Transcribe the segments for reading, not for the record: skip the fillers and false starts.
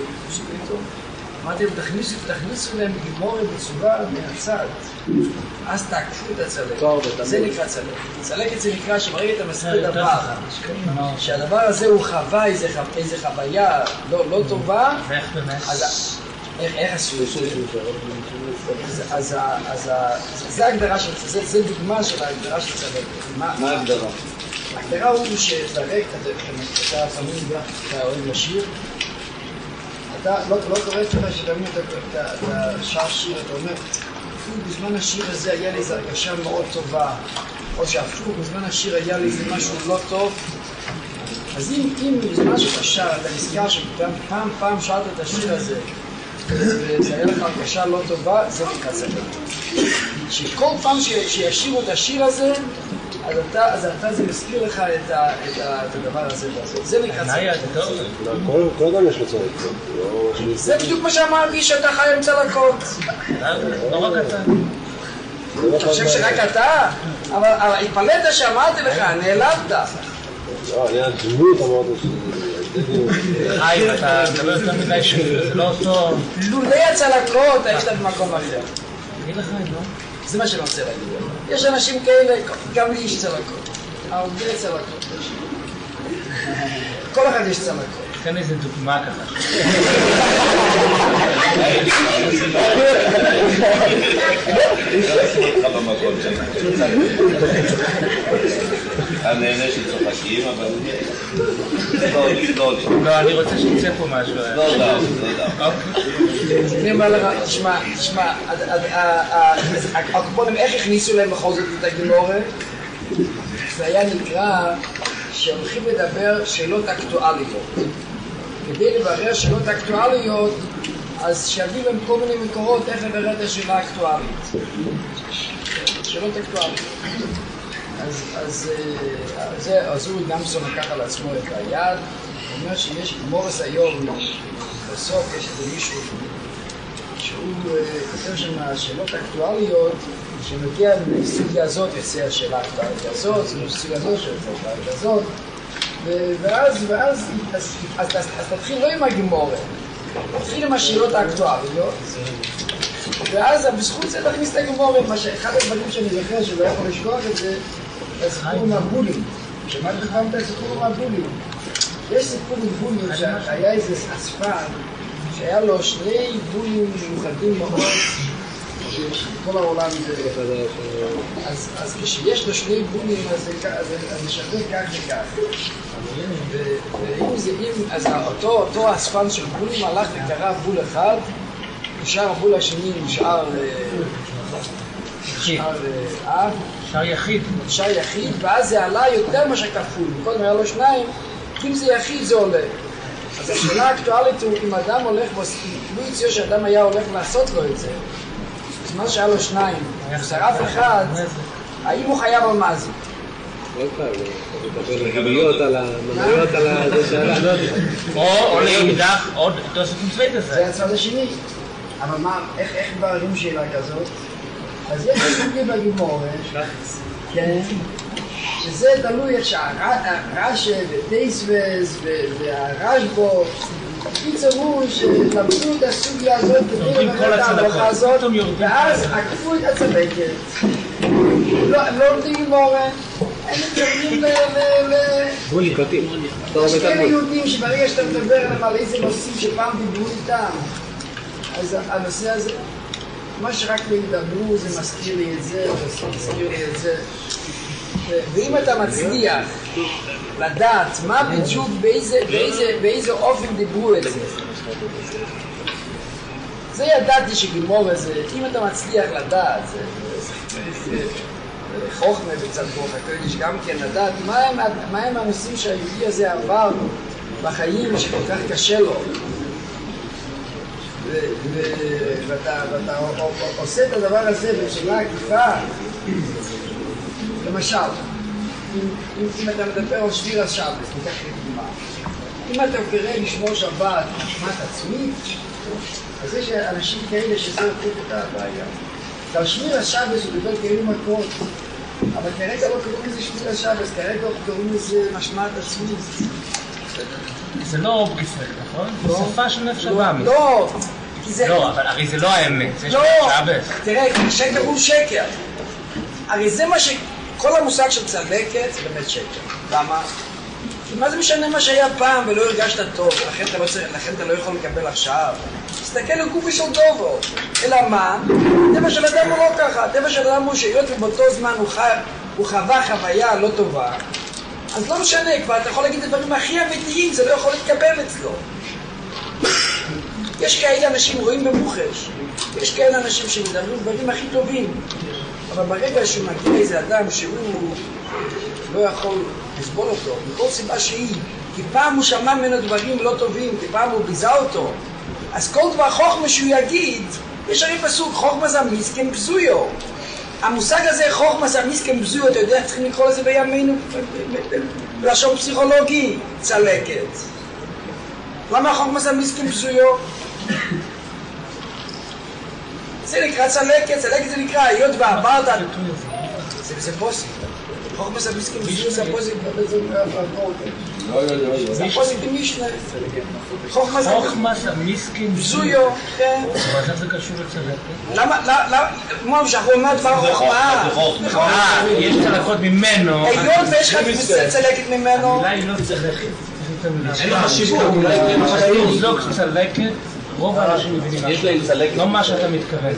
פתאום. אמרתי להם, תכניסו להם גימורה בצורה מהצד. אז תעקפו את הצלקת. זה נקרא צלקת. צלקת זה נקרא שברגע אתה מסביר דבר, שהדבר הזה הוא חווה איזה חוויה לא טובה, ואיך באמת? איך עשו את זה? אז זה ההגדרה של זה, זה דוגמה של ההגדרה של צלקת. מה ההגדרה? ההגדרה הוא שזרק, אתה לפעמים אתה אוהב לשיר, אתה לא קורא לך שתמיד אתה שר שיר, אתה אומר, בזמן השיר הזה היה לי איזו הרגשה מאוד טובה, או שאפילו בזמן השיר היה לי איזה משהו לא טוב, אז אם בזמן שאתה שר, אתה נזכר שפעם שרת את השיר הזה, וזה היה לך הרגשה לא טובה, זה נקרא צלקת. שכל פעם שישירו את השיר הזה, אז אתה זה מזכיר לך את הדבר הזה והזה. זה נקרא צלקת. כל אדם יש לו צלקת. זה בדיוק מה שאמרתי, שאתה חי עם צלקות. לא רק אתה. אתה חושב שרק אתה? אבל התפלאת שאמרתי לך, נעלבת. לא, אני הדמות אמרתי שזה... חיים, אתה מדבר יותר מדי שזה לא אותו... לולי הצלקות, היית במקום אחר. תגיד לך, לא? זה מה שאני רוצה להגיד. יש אנשים כאלה, גם לי יש צלקות. הרבה צלקות. כל אחד יש צלקות. תן איזה דוגמה ככה. אני נהנה שצוחקים, אבל... לא, אני רוצה שיצא פה משהו. לא יודע. אני אומר לך, תשמע, הקופונים, איך הכניסו להם בכל זאת את הגימורה? זה היה נקרא שהולכים לדבר שאלות אקטואליות. כדי לברר שאלות אקטואליות, אז שיביאו להם כל מיני מקורות איך לברר את השאלה האקטואלית. שאלות אקטואליות. אז הוא גמסון לקח על עצמו את היד, הוא אומר שיש מורס היום, בסוף יש איזה מישהו שהוא כותב שם שאלות אקטואליות, שמגיע לסוגיה הזאת יוצא השאלה האקטואלית הזאת, לסוגיה הזאת שיוצא השאלה הזאת, ואז תתחיל לא עם הגימורה, תתחיל עם השאלות האקטואליות, ואז בזכות זה תכניס את הגימורה, אחד הדברים שאני זוכר שלא יכול לשכוח את זה, הסיפור עם הבולים. שמעתי לך פעם את הסיפור עם הבולים. יש סיפור עם בולים שהיה איזה אספן שהיה לו שני בולים מיוחדים מאוד שכל העולם זה. אז כשיש לו שני בולים אז זה שווה כך וכך. אז אותו אספן של בולים הלך וקרא בול אחד, נשאר הבול השני נשאר יחיד, ואז זה עלה יותר מה שכפול, קודם היה לו שניים, אם זה יחיד זה עולה. אז השאלה האקטואלית הוא, אם אדם הולך, לא יציע שאדם היה הולך לעשות לו את זה, בזמן שהיה לו שניים, שרף אחד, האם הוא חייב על מה זה? לא חייב, הוא מקבל מניות על זה שאלה. או לאידך, עוד תוספת מצוות הזה. זה הצד השני. אבל מה, איך בררים שאלה כזאת? אז יש סוגיה בגימורה, כן, שזה תלוי איך שהרש"י וטייסבס והרשב"א קיצרו שלמדו את הסוגיה הזאת כדי לבטא את ההלכה הזאת ואז עקפו את הצלקת. הם לא לומדים גימורה, הם מתכוונים בולי קוטים. יש כאלה יהודים שברגע שאתה מדבר עליהם על איזה נושאים שפעם דיברו איתם, אז הנושא הזה, מה שרק לא ידברו זה מזכיר לי את זה, מזכיר לי את זה. ואם אתה מצליח לדעת מה בדיוק, באיזה אופן דיברו את זה, זה ידעתי שגימורה זה, אם אתה מצליח לדעת, זה חוכמה בצד רוח הקודש גם כן, לדעת מה הם הנושאים שהיהודי הזה עבר בחיים שכל כך קשה לו. ואתה עושה את הדבר הזה בצורה עקיפה. למשל, אם אתה מדבר על שביר השבת, ניקח לדוגמה. אם אתה קורא לשמור שבת משמעת עצמית, אז יש אנשים כאלה שזה הופך את הבעיה. על שביר השבת הוא דיבר כאילו מכות, אבל כרגע לא קוראים לזה שביר השבת, כרגע קוראים לזה משמעת עצמית. זה לא בגיסק, נכון? זה שפה של נפש הבאמי. לא, כי זה... לא, אבל הרי זה לא האמת, זה לא, שבס. תראה, שקר הוא שקר. הרי זה מה כל המושג של צלקת זה באמת שקר. למה? כי מה זה משנה מה שהיה פעם ולא הרגשת טוב, לכן אתה לא יכול לקבל עכשיו. תסתכל על גופי של טובו. אלא מה? הטבע של אדם הוא לא ככה. הטבע של אדם הוא שהיות ובאותו זמן הוא חווה חוויה לא טובה, אז לא משנה, כבר אתה יכול להגיד את הדברים הכי אמיתיים, זה לא יכול להתקבל אצלו. יש כאלה אנשים רואים במוחש, יש כאלה אנשים שמדברים דברים הכי טובים, אבל ברגע שמגיע איזה אדם שהוא לא יכול לסבול אותו, מכל סיבה שהיא, כי פעם הוא שמע ממנו דברים לא טובים, כי פעם הוא ביזה אותו, אז כל דבר חוכמה שהוא יגיד, יש הרי פסוק, חוכמה זה מיסקן בזויו. המושג הזה, חוכמה זה מיסקן בזויו, אתה יודע, צריכים לקרוא לזה בימינו, בלשון פסיכולוגי, צלקת. למה חוכמה זה מיסקן בזויו? זה נקרא צלקת, צלקת זה נקרא, היות ועברת, זה פוסק. חוכמה זה מיסקן בזויו, זה פוסק. זה פוסק במשנה. חוכמה זה מיסקן בזויו, כן. אז איך זה קשור לצלקת? למה? כמו שאנחנו אומרים דבר חוכמה. יש צלקות ממנו. היות ויש לך צלקת ממנו. המילה היא לא צלקת. אין לך חשיבות. לא צלקת. רוב האנשים מבינים יש להם צלקת. לא מה שאתה מתכוון.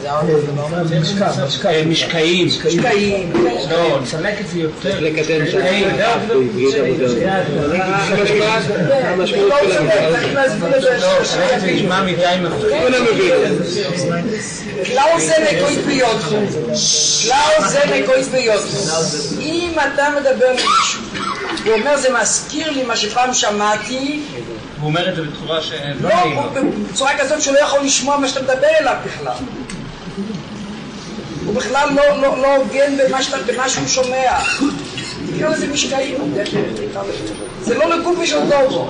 משקעים. לא, צלקת זה יותר. לקדם משקעים. המשמעות של לא, צלקת זה נשמע מדי מפחיד. כלל זה נקויס ביודכו. כלל זה נקויס ביודכו. אם אתה מדבר למישהו, הוא אומר זה מזכיר לי מה שפעם שמעתי, הוא אומר את זה בצורה שלא לא, נעים לו. בצורה כזאת שהוא לא יכול לשמוע מה שאתה מדבר אליו בכלל. הוא בכלל לא הוגן במה שהוא שומע. נקרא לזה משקעים. זה לא לגופי של טובו.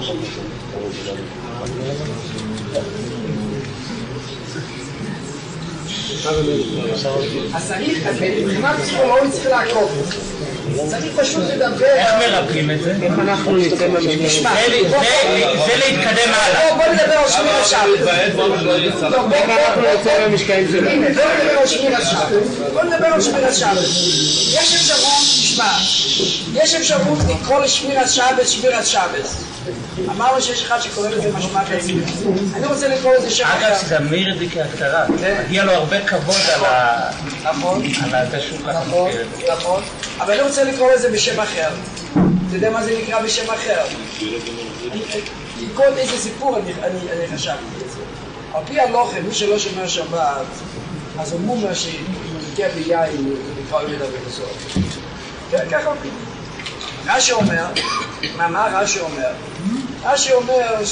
אז צריך, מבחינת פסיכולוגית צריך לעקוב. צריך פשוט לדבר. איך מרפאים את זה? איך אנחנו נצא נשמע. זה להתקדם הלאה. בוא נדבר על שמירת שבת. איך אנחנו נצא מהמשקעים שלנו? הנה, בוא נדבר על שמירת שבת. בוא נדבר על שמירת שבת. יש אפשרות, תשמע, יש אפשרות לקרוא לשמירת שבת שמירת שבת. אמרנו שיש אחד שקורא לזה משמעת עצמי. אני רוצה לקרוא לזה שם אחר. אגב, תמיר את זה כהגדרה. מגיע לו הרבה כבוד על זה שהוא ככה מכיר את זה. נכון. אבל אני רוצה לקרוא לזה בשם אחר. אתה יודע מה זה נקרא בשם אחר? כל איזה סיפור אני חשבתי את זה. על פי הלוחם, מי שלא שומר שבת, אז הוא מומר שאם הוא נקרא ביין, הוא נקרא ידע ובסוף. כן, ככה הוא פי. רש"י אומר, מה רש"י אומר? רש"י אומר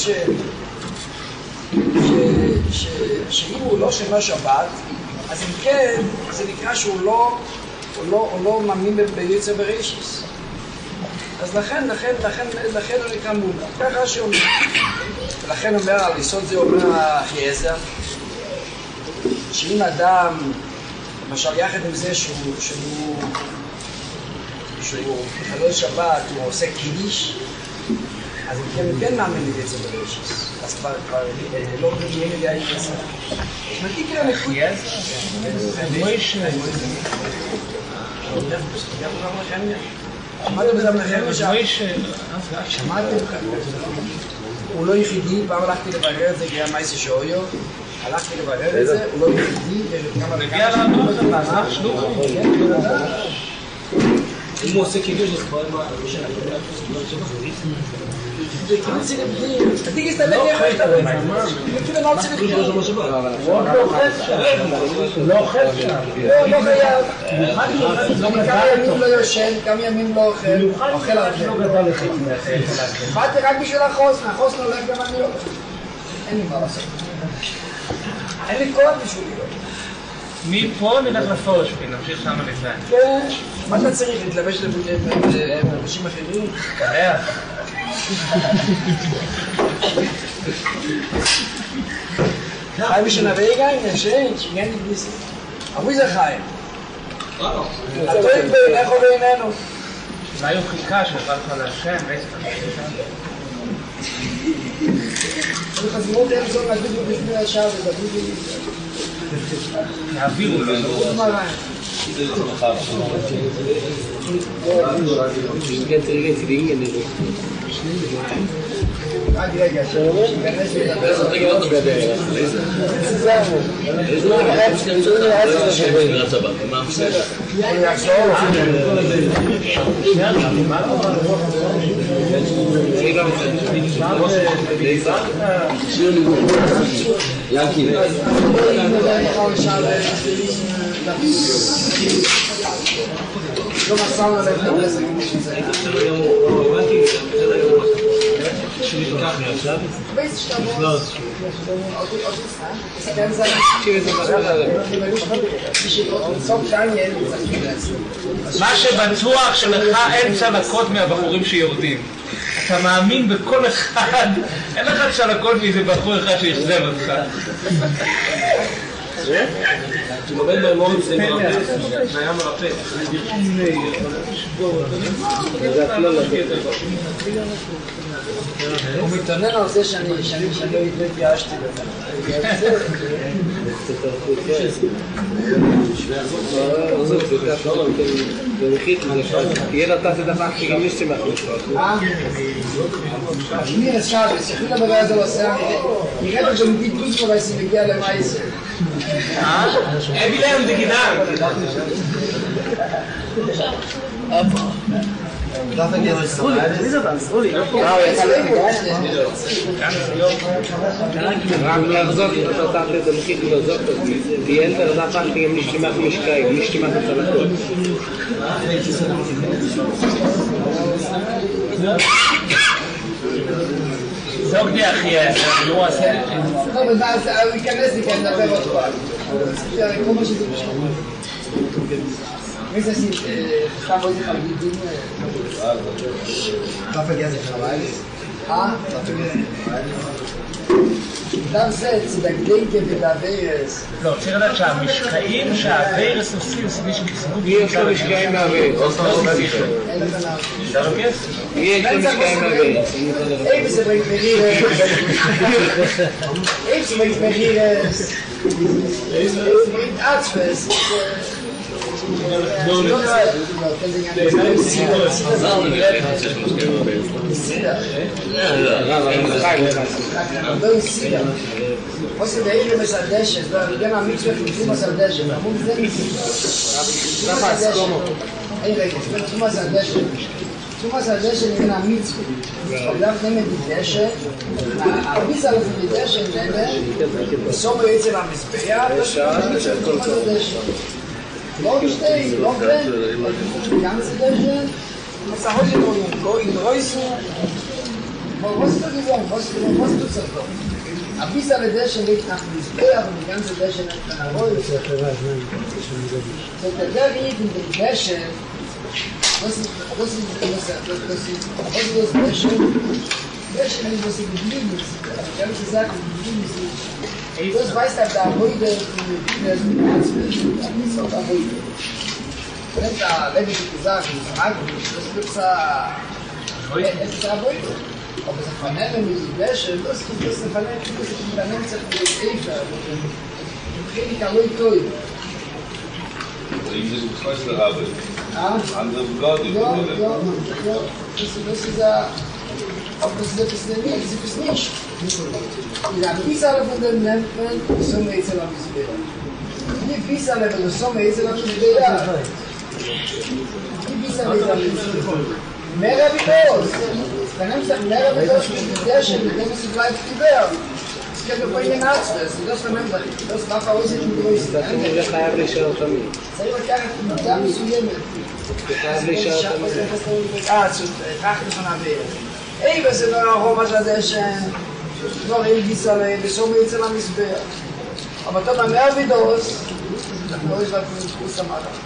שאם הוא לא שומר שבת, אז אם כן, זה נקרא שהוא לא מאמין ביצר בראשיס. אז לכן הוא נקרא מומר. ככה רש"י אומר. ולכן אומר, על יסוד זה אומר החייזר, שאם אדם, למשל יחד עם זה שהוא בחלל שבת, הוא עושה קידיש, אז אם כן מאמין ביצר בראשיס. אז כבר לא מבינים לי היצר. נתיק כלל נקוד. מוישה. שמעתם בזה מנחם? מוישה. שמעתם? הוא לא יחידי, פעם הלכתי לברר את זה, כי היה מייסי שאויו. הלכתי לברר את זה, הוא לא יחידי. מגיע לנו לכם לעזר שלוחים. אם הוא עושה קידוש, אז כבר מה? זה כאילו צילי בלי. עתיק הסתבר איך הוא הסתבר. כאילו לא צילי בלי. הוא לא אוכל שם. לא חייב. כמה ימים לא יושן, כמה ימים לא אוכל. אוכל הרבה. באתי רק בשביל החוסן. החוסן הולך גם אני אוכל. אין לי מה לעשות. אין לי כוח בשבילי. מפה נלך לפורשפי, נמשיך שם לזה. כן. מה אתה צריך? להתלבש לבושים אחרים? קרח. חיים משנה ואיגן, gente, ninguém disse. אבוי זה חיים. הטועים בעיניך ובעינינו. אולי הוא חיכה שבא לך להשם, ואיזה צריך לזמור להם זו נגיד בפני השעה ודוד יעבירו לו. זה לצמחה. רגע, שייכנס לדבר. לא מסרנו עליהם את הפסק כמו שזה. Weißt du, מה שבטוח שלך אין צלקות מהבחורים שיורדים. אתה מאמין בכל אחד, אין לך צלקות מאיזה בחור אחד שיחזב אותך. כשלומד באמון זה מרפא, זה היה מרפא. הוא מתעונן על זה שאני לא התייאשתי בזה. יהיה נתת את הפך שגם יש צמח משפט. אני רשב, שכילה בגלל זה לא עושה, נראה לי גם גידוס כבר הייתי מגיע למייסר. אבי להם דגידן. Darf er jetzt so רק לחזוק את אותך לדמחית ולעזוק את עצמי. כי אין תרדה פחתי גם נשתמח משקעים, נשתמח הצלקות. זוג די אחי, לא עושה. לא, אבל הוא ייכנס לי, כי אני מדבר עוד פעם. כל מה שזה משמעות. Weißt du, dass ich heute verlieben darf vergessen, ich habe alles. Darf vergessen. Darf selbst, der Gedenke mit der Weres. לא, צריך לדעת שהמשקעים שהווירס עושים זה מי שכסבו יש לו משקעים מהווירס. אין לך נער. אתה רמייס? יש לו משקעים מהווירס. Even ze brengt me hier. Even ze brengt me hier. Even ze brengt Arztfest. Você daí que você deixa, ganha a mídia que você deixa, mas vamos dizer isso. Aí daí, você deixa. Você deixa ele na mídia. Olhar nem me deixa. A visa ela me deixa, entende? Só me diz lá me espera. Você deixa. Logo stay, logo bem. Ganze deixa. Mas a hoje não in Reisen. Was du gesagt, was du sagst. A visa ela deixa nicht nach me espera, und die ganze deixa nicht nach Reisen. So der geht in die Wäsche. Was ist das Wäsche? Wäsche ist, was sie geblieben ist. Die ganze Sache geblieben ist. Das weiß er da heute, der ist mit Arzt wird. Das ist auch da heute. Wenn da Leute gesagt haben, frage mich, das wird es ist da heute. Ob es ein Vernehmen mit der Wäsche, das ist ein Vernehmen, das ist ein Vernehmen mit der Efer. Ich kann nicht heute. אם זה מוכנס לרבל, andere Begleitung. Ja, das ist ja, aber das ist nicht. Ja, Pisale von dem nennt man, so me jetzt noch ein bisschen. Die Pisale, wenn du so me jetzt noch ein bisschen. Die Pisale ist ein bisschen. Mehr wie das. Dann nimmst du mehr wie das, mit der Schön, mit dem du bleibst gewähren. Das kann doch bei Ihnen Arzt werden. Das vernimmt das macht auch nicht die Größe. זה חייב להישאר תמיד. צריך לקחת גם מסוימת. זה חייב להישאר תמיד. zu trachten von der Welt. Ey, was ist noch Roma Zadeshen? Noch in Gisale, so mit zu am Isber. Aber da beim Erwidos, da muss ich was mit Fuß am Adam.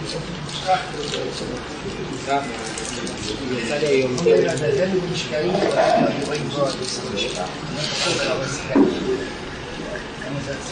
יצא לי היום. זה במשקעים, רואים פה, זה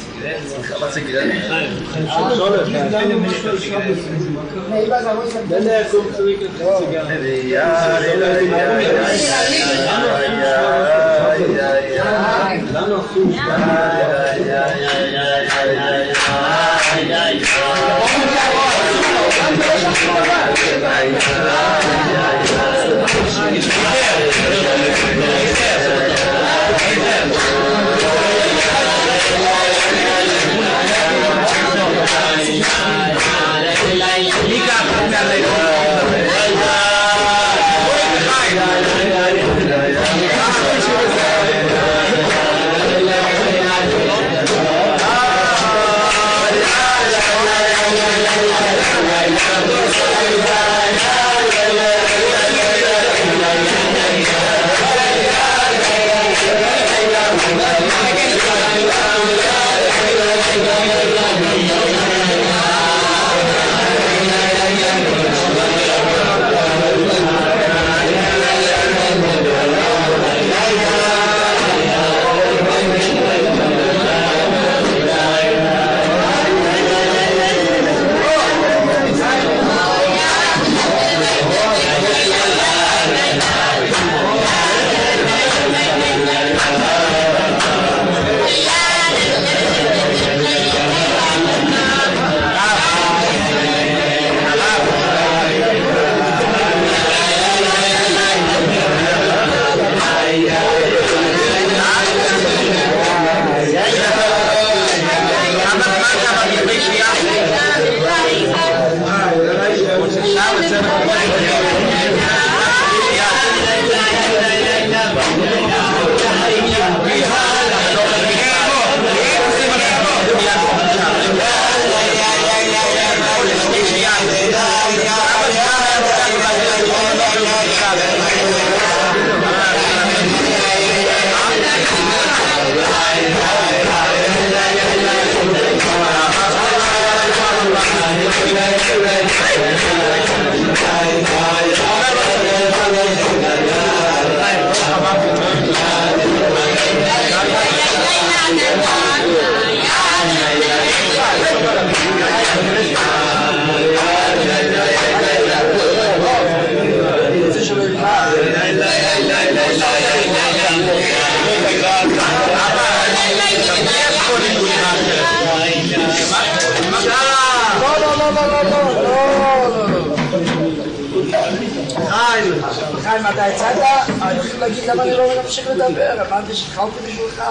חיים, אתה הצעת? אני רוצה להגיד למה אני לא ממשיך לדבר, אמרתי שהתחלתי בשבילך,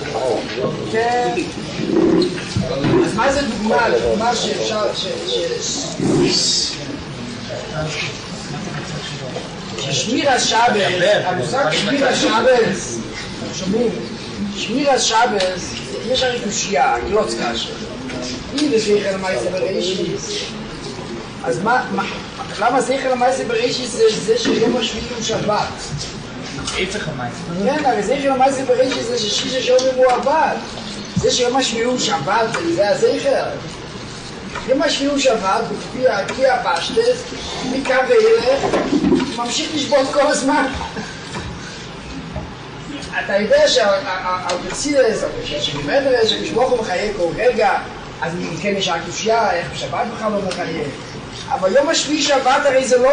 כן. אז מה זה דוגמה? דוגמה שאפשר, ששמיר השבס, המושג שמיר השבס, שומעים? שמיר השבס, יש הרי קושייה, גלוץ קשה. אם זכר למעשה בראשיס, אז למה זכר למעשה בראשיס זה שיום השביעי הוא שבת? איפך המעשה. כן, הרי זכר למעשה בראשיס זה ששישה שאומרים הוא עבד. זה שיום השביעי הוא שבת, זה הזכר. יום השביעי הוא שבת, כי הפשטס, מקו ואילך, ממשיך לשבות כל הזמן. אתה יודע שהאופרסידס, שבמדרס, שמשבוך הוא מחייך כל רגע, אז כן יש הקושיה, איך בשבת בכלל לא מחייך. אבל יום השביעי שבת הרי זה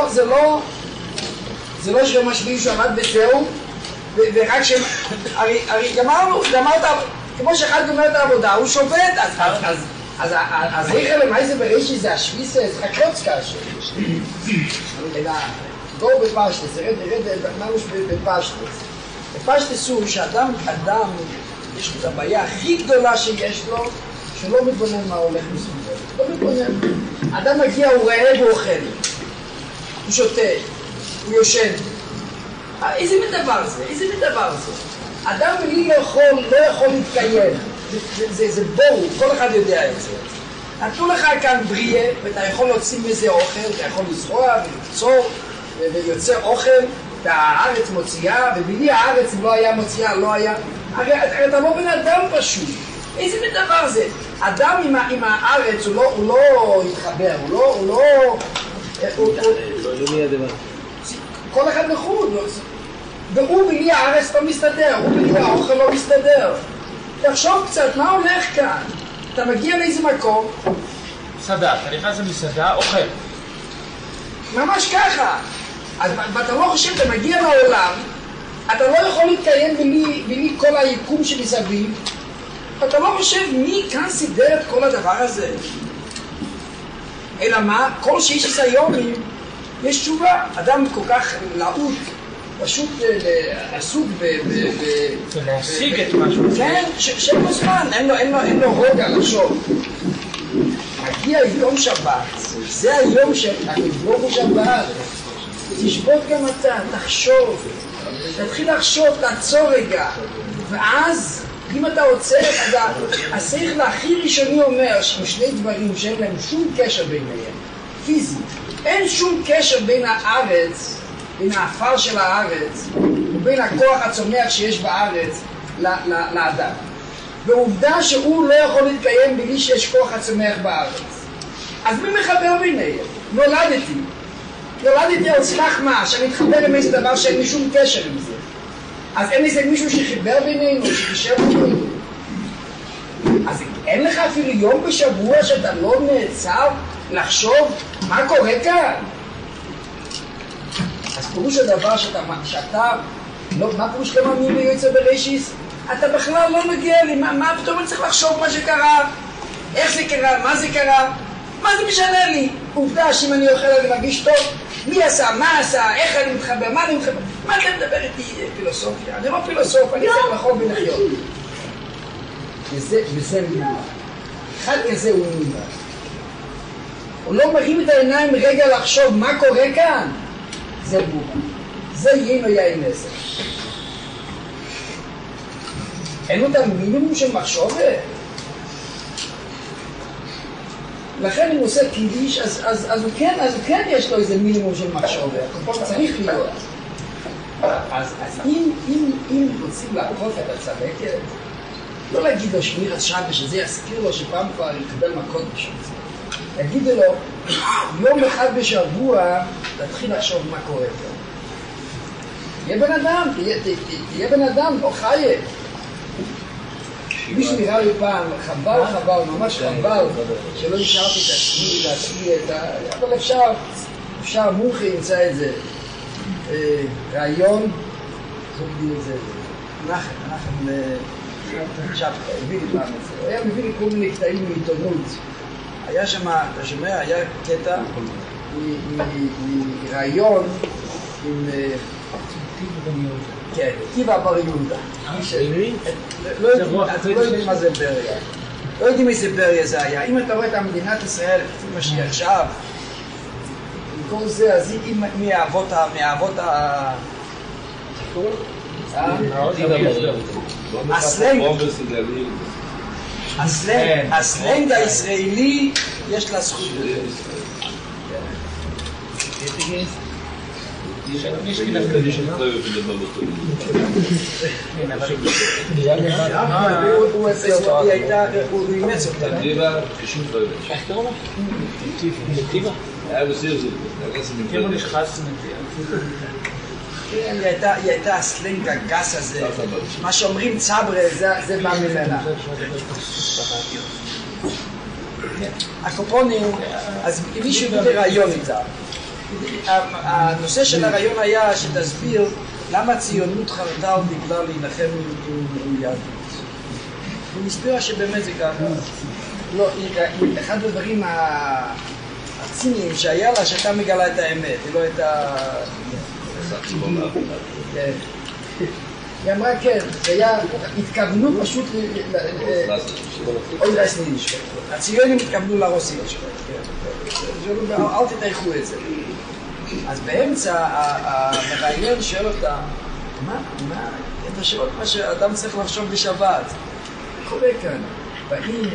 לא שיום השביעי שבת וזהו, ורק שהם, הרי גמרת, כמו שאחד גומר את העבודה, הוא שובת, אז הזכר למעשה בראשית זה השביעי, זה חקרוץ קשה. אלא, גור בפשטס, ירד ממש בפשטס. בפשטס הוא שאדם, יש לו את הבעיה הכי גדולה שיש לו, שלא מתבונן מה הולך מסביבו. לא מתבונן. אדם מגיע, הוא רעב, הוא אוכל. הוא שותה. הוא יושן. איזה מדבר זה? איזה מדבר זה? אדם בלי לאכול, לא יכול להתקיים. זה ברור, כל אחד יודע את זה. נתנו לך כאן בריאה, ואתה יכול להוציא מזה אוכל, אתה יכול לזרוע ולקצור, ויוצא אוכל, והארץ מוציאה, ובלי הארץ אם לא היה מוציאה, לא היה. הרי אתה לא בן אדם פשוט. איזה מדבר זה? אדם עם הארץ הוא לא יתחבר, הוא לא... כל אחד לחוד. והוא בלי הארץ לא מסתדר, הוא בלי האוכל לא מסתדר. תחשוב קצת, מה הולך כאן? אתה מגיע לאיזה מקום. מסעדה, אתה נכנס למסעדה, אוכל. ממש ככה. אז אתה לא חושב, אתה מגיע לעולם, אתה לא יכול להתקיים בלי כל היקום שמסביב, אתה לא חושב מי כאן סידר את כל הדבר הזה. אלא מה? כל שיש היומים, יש תשובה. אדם כל כך לעוט, פשוט עסוק להשיג את משהו. כן, שאין לו זמן, אין לו רגע לחשוב. מגיע יום שבת, זה היום שהקדוש הוא שבת. תשבות גם אתה, תחשוב, תתחיל לחשוב, תעצור רגע, ואז אם אתה עוצר, השכל הכי ראשוני אומר שהם שני דברים שאין להם שום קשר ביניהם, פיזי, אין שום קשר בין הארץ, בין האפר של הארץ ובין הכוח הצומח שיש בארץ לאדם. בעובדה שהוא לא יכול להתקיים בלי שיש כוח הצומח בארץ. אז מי מחבר ביניהם? נולדתי על סמך מה? שאני מתחבר עם איזה דבר שאין לי שום קשר עם זה. אז אין איזה מישהו שחיבר בינינו, שחישר בינינו. אז אין לך אפילו יום בשבוע שאתה לא נעצר לחשוב מה קורה כאן. אז פירוש הדבר שאתה לא, מה פירוש לא מאמין ביועצה בראשיס? אתה בכלל לא מגיע לי, מה פתאום אני צריך לחשוב מה שקרה? איך זה קרה? מה זה קרה? מה זה משנה לי? עובדה שאם אני אוכל אני מרגיש טוב, מי עשה, מה עשה, איך אני מתחבר, מה אני מתחבר? מה אתה מדבר איתי פילוסופיה? אני לא פילוסוף, אני צריך לחוב ולחיות. וזה מילה. אחד כזה הוא מילה. הוא לא מרים את העיניים רגע לחשוב מה קורה כאן. זה בובה. זה יין או יין נסר. אין לו את המינימום של מחשובת. לכן אם הוא עושה קידיש, אז הוא כן יש לו איזה מינימום של מחשובת. פה צריך להיות. אז אם רוצים לעקוף את הצלקת, לא להגיד לו שמירת שבת, שזה יזכיר לו שפעם כבר יקבל מכות בשביל זה. תגידו לו, יום אחד בשבוע תתחיל לחשוב מה קורה פה. תהיה בן אדם, לא חייב. מישהו נראה לי פעם, חבל, ממש חבל, שלא נשארתי את עצמי, להצביע את ה... אבל אפשר, מומחי ימצא את זה. רעיון, זאת לי איזה... נחם עכשיו, הביא לי פעם את זה. הוא היה מביא לי כל מיני קטעים מעיתונות. היה שם, אתה שומע, היה קטע מרעיון עם... כן, טיבה בר יהודה. לא יודעים מה זה בריה. לא יודעים איזה בריה זה היה. אם אתה רואה את מדינת ישראל, כפי מה שהיא עכשיו, עם כל זה, אז היא מהאבות ה... הסלנג הישראלי יש לה זכות בזה. הוא אימץ אותה. איך קראו לו? נתיבה? היה בסיר זה. כאילו נשחס נתיבה. היא הייתה הסלנג הגס הזה. מה שאומרים צברה זה בא ממנה. הקופונים, אז מישהו הביא רעיון איתה. הנושא של הרעיון היה שתסביר למה הציונות חרדה עוד בגלל להילחם עם יהדות. הוא מסביר שבאמת זה ככה. לא, אחד הדברים הציניים שהיה לה שאתה מגלה את האמת, ולא את ה... היא אמרה כן, זה היה, התכוונו פשוט אוי רסניש, הציונים התכוונו לרוסים אל תתייחו את זה. אז באמצע המראיין שואל אותה, מה? אתה שואל מה שאדם צריך לחשוב בשבת. מה קורה כאן? באים,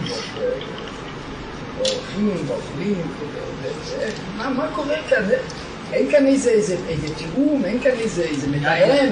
אוכלים, מה קורה כאן? אין כאן איזה תיאום, אין כאן איזה מתאם.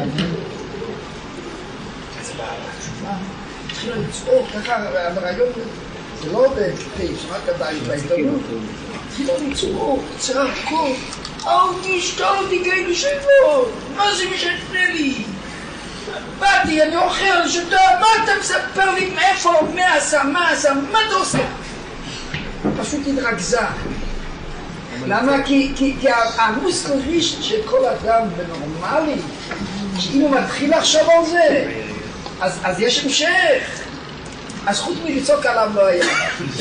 אז מה? התחילה לצעוק, ככה הרעיון, זה לא שמעת בעיתונות, התחילה לצעוק, צעקות, אל תשתול אותי כאלה שבות, מה זה משנה לי? באתי, אני אוכל, אני שותה, מה אתה מספר לי מאיפה, מה עשה, מה אתה עושה? פשוט התרכזה. למה? כי המוסלריש של כל אדם בנורמלי, שאם הוא מתחיל לחשוב על זה, אז יש המשך. אז חוץ מלצעוק עליו לא היה.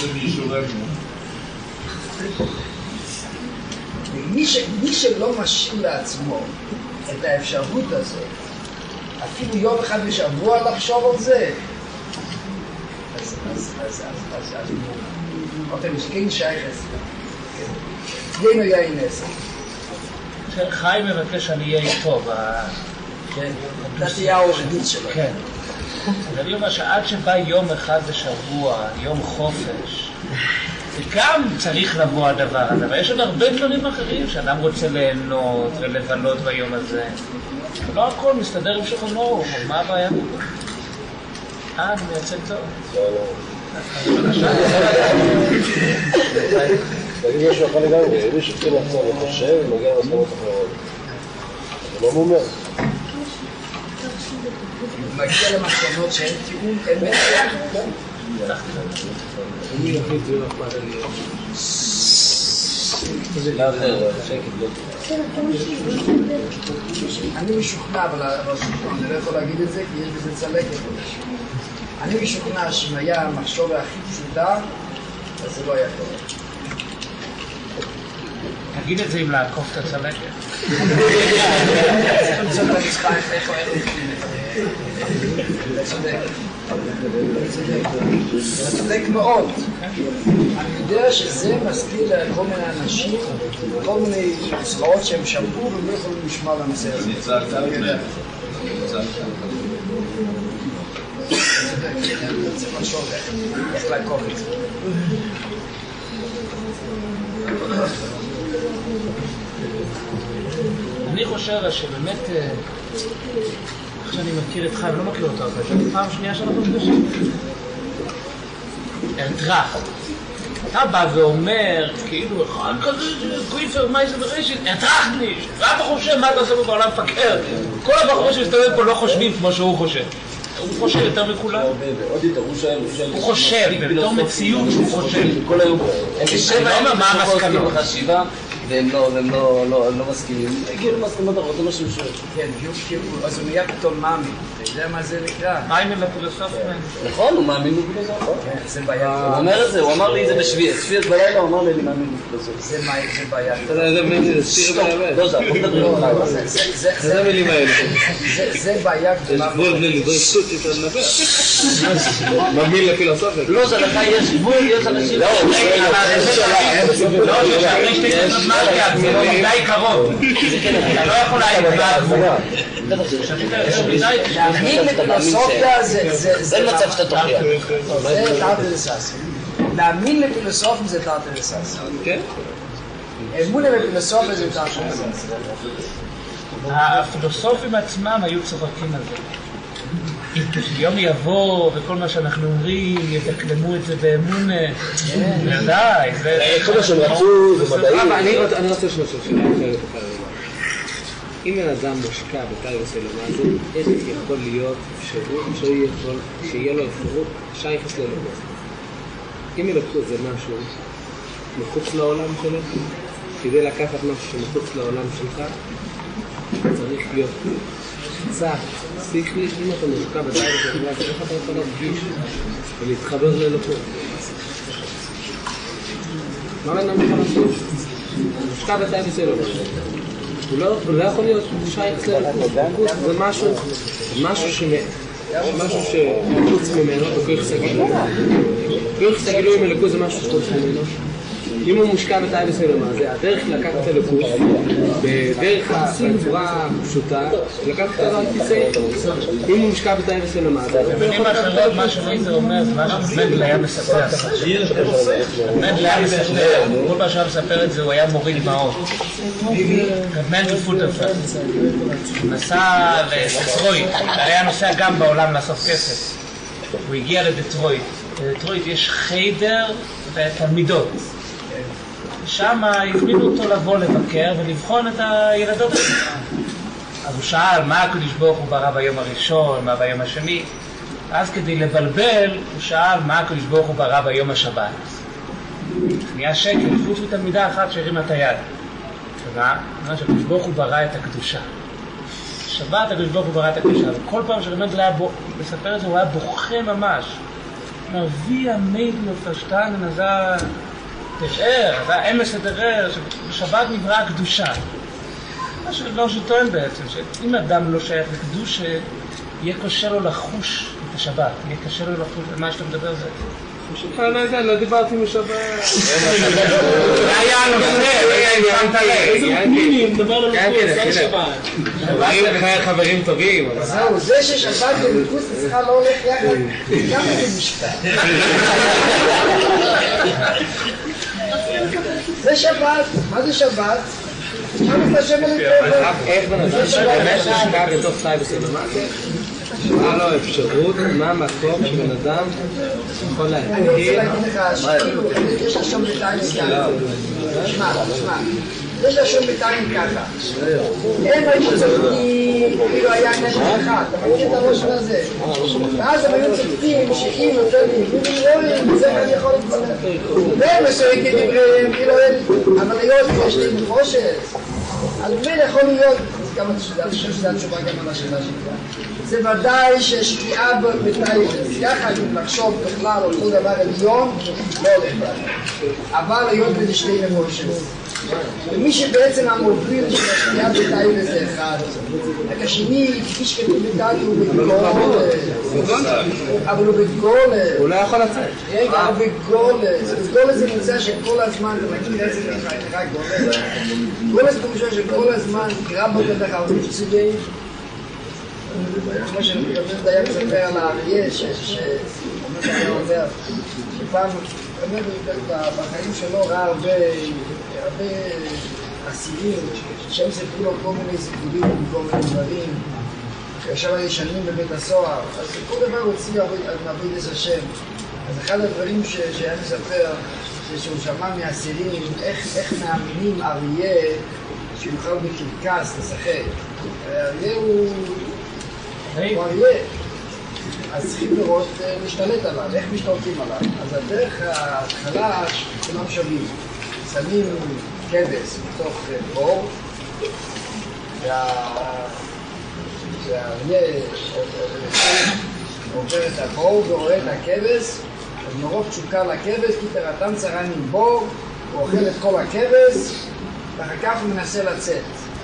מי שלא משאיר לעצמו את האפשרות הזאת, אפילו יום אחד בשבוע לחשוב על זה, אז אתם מסכים שייכת. אצלנו יין נסה. חיים מבקש שאני אהיה איתו. כן, אתה תהיה העורך-דין שלו. כן. אז אני אומר שעד שבא יום אחד בשבוע, יום חופש, וגם צריך לבוא הדבר הזה, אבל יש עוד הרבה דברים אחרים שאדם רוצה ליהנות ולבלות ביום הזה. לא הכל מסתדר עם שכונו, מה הבעיה? אני מייצג טוב. תגיד משהו אחר לגמרי, מי שתחיל לחצור וחושב, מגיע למסקנות אחרות. זה לא מומר. מגיע למסקנות שאין טיעון, אין בעיה. אני משוכנע, אבל אני לא יכול להגיד את זה כי יש בזה צלקת. אני משוכנע שאם היה המחשוב הכי פשוטה, אז זה לא היה קורה. תגיד את זה אם לעקוף את הצלקת. זאת המשחק, איך אתה צודק מאוד. אני יודע שזה מזכיר לכל מיני אנשים, כל מיני נוסחאות שהם שמעו והם לא יכולים לשמוע לנושא הזה. צריך לחשוב איך לעקוף את זה. אני חושב שבאמת, עכשיו אני מכיר את חיים, לא מכיר אותו, אבל זה פעם שנייה שאנחנו נפגשים. ארטרח. אתה בא ואומר, כאילו, אחד כזה, קוויפר, מה זה בראשית? ארטרח ניש. ואתה חושב מה אתה עושה פה בעולם פקר. כל הבחורים שמסתובב פה לא חושבים כמו שהוא חושב. הוא חושב יותר מכולם. הוא חושב, בתור מציאות שהוא חושב. כל היום. הם בשבע, מה המסקנות? והם לא מסכימים. הגיעו למסקנות אחרות, זה מה שהוא שואל. כן, אז הוא נהיה פתאום מאמין. אתה יודע מה זה נקרא? מאמין לפילוסופיה. נכון, הוא מאמין בפילוסופיה. זה בעיה. הוא אומר את זה, הוא אמר לי את זה בשביעית. שביעית בלילה הוא אמר לי, אני מאמין בפילוסופיה. זה בעיה. אתה יודע, זה באמת, זה שיר באמת. לא, זה, אנחנו מדברים על זה. זה המילים האלה. זה בעיה גדולה. יש גבול בלי לדבר שטות שאתה מדבר. מאמין לפילוסופיה. לא, זה לך יש גבול, יש אנשים. זה די קרוב. אתה לא יכול להעיד מהגבול. להאמין לפילוסופיה זה מצב שאתה תוכיח. זה תרתי דסתרי. להאמין לפילוסופיה זה תרתי דסתרי. כן? אמונה בפילוסופיה זה תרתי דסתרי. הפילוסופים עצמם היו צוחקים על זה. יום יבוא וכל מה שאנחנו אומרים יתקלמו את זה באמונה. ודאי. כל מה שהם רצו זה מדעי. אני רוצה לשאול שאלה אחרת. אם בן אדם מושקע בתאירוס אלומה, איך יכול להיות שיהיה לו אפשרות שייכות לאלוהות? אם אלוהות זה משהו מחוץ לעולם שלו, כדי לקחת משהו שמחוץ לעולם שלך, צריך להיות קצת שכלי. אם אתה מושקע בתאירוס אלומה, איך אתה יכול להרגיש ולהתחבר לאלוהות? מה בן אדם יכול לעשות? מושקע בתאירוס אלומה. הוא לא יכול להיות שייך לאלוקות, זה משהו שחוץ ממנו, וכוח סגילוי. כוח סגילוי עם אלוקות זה משהו שחוץ ממנו. אם הוא מושקע בתאירוס אלומה, זה הדרך לקחת אלוקות, בדרך בצורה פשוטה, לקחת אותה על כיסא. אם הוא מושקע בתאירוס אלומה, במילים אחרות, מה שוויזר אומר זה משהו מנדל היה מספר. מנדל היה מספר, כל פעם שהיה מספר את זה הוא היה מוריד דמעות. מנדל פוטרפלד. הוא נסע לדטרויט, היה נוסע גם בעולם לאסוף כסף. הוא הגיע לדטרויט. בדטרויט יש חיידר ותלמידות. שם הזמינו אותו לבוא לבקר ולבחון את הילדות. אז הוא שאל מה הקדוש ברוך הוא ברא ביום הראשון, מה ביום השני. אז כדי לבלבל, הוא שאל מה הקדוש ברוך הוא ברא ביום השבת. נהיה שקט, חוץ מתלמידה אחת שהרימה את היד. מה? שהקדוש ברוך הוא ברא את הקדושה. שבת הקדוש ברוך הוא ברא את הקדושה. וכל פעם שרמנדל היה מספר את זה, הוא היה בוכה ממש. הוא אומר, וי עמד לפשטן ונזר תשאר, זה האמס לדרר, שבשבת נברא הקדושה. מה שלא שטוען בעצם, שאם אדם לא שייך לקדושה, יהיה קשה לו לחוש את השבת. יהיה קשה לו לחוש, על מה שאתה מדבר זה? לא יודע, לא דיברתי משבת. זה היה הנושא, זה היה הבנת לב. איזה מקמינים, דבר לנו פה, זה שבת. חברים טובים. זהו, זה ששבת ומיקוס אצלך לא הולך יחד, גם זה משפט. זה שבת, מה זה שבת? שבת השם אלוהינו. איך בנזר שבאמת השקעה בתוך חי בסלומטיה? מה לא אפשרות, מה המקום שבן אדם יכול להגיד? אני רוצה להגיד לך, יש לשון בינתיים ככה. שמע, יש לשון בינתיים ככה. הם היו צודקים, כאילו היה עניין אחד, אתה מכיר את הראש הזה. ואז הם היו צודקים שאם יותר לימודים רואים, זה אני יכול להתפלל. והם מסורים כדבריהם, כאילו אבל להיות יש לי מחושת. אז בין יכול להיות, אני חושב שזה התשובה גם על השאלה שלך. זה ודאי ששקיעה בתאילס, יחד עם לחשוב בכלל על כל דבר עליון, לא הולך לך. אבל היום זה שתי נמושות. ומי שבעצם המוביל של השקיעה בתאילס זה אחד. רק השני, כפי שכתוב בתאילס, הוא בגולס. אבל הוא בגולס. הוא לא יכול לצאת. רגע, הוא בגולס. בגולס זה נמצא שכל הזמן, זה מכיר את זה ככה גולס. גולס פירושו שכל הזמן קרא בו כדך על מצויי. כמו שאני דיין מספר על האריה, שפעם בחיים שלו ראה הרבה אסירים שהם סיפרו לו כל מיני סיפורים וכל מיני דברים שישב הישנים בבית הסוהר, אז כל דבר הוציא על מעביד את השם. אז אחד הדברים שהיה מספר זה שהוא שמע מהאסירים איך מאמינים אריה שיוכל בקרקס לשחק. האריה הוא אריה, אז צריכים לראות להשתלט עליו, איך משתלטים עליו. אז הדרך ההתחלה כולם שווים, שמים כבש בתוך בור, והאריה עובר את הבור ורואה את הכבש, אז מרוב תשוקה לכבש, כי תרתם צרה מבור, הוא אוכל את כל הכבש, ואחר כך הוא מנסה לצאת.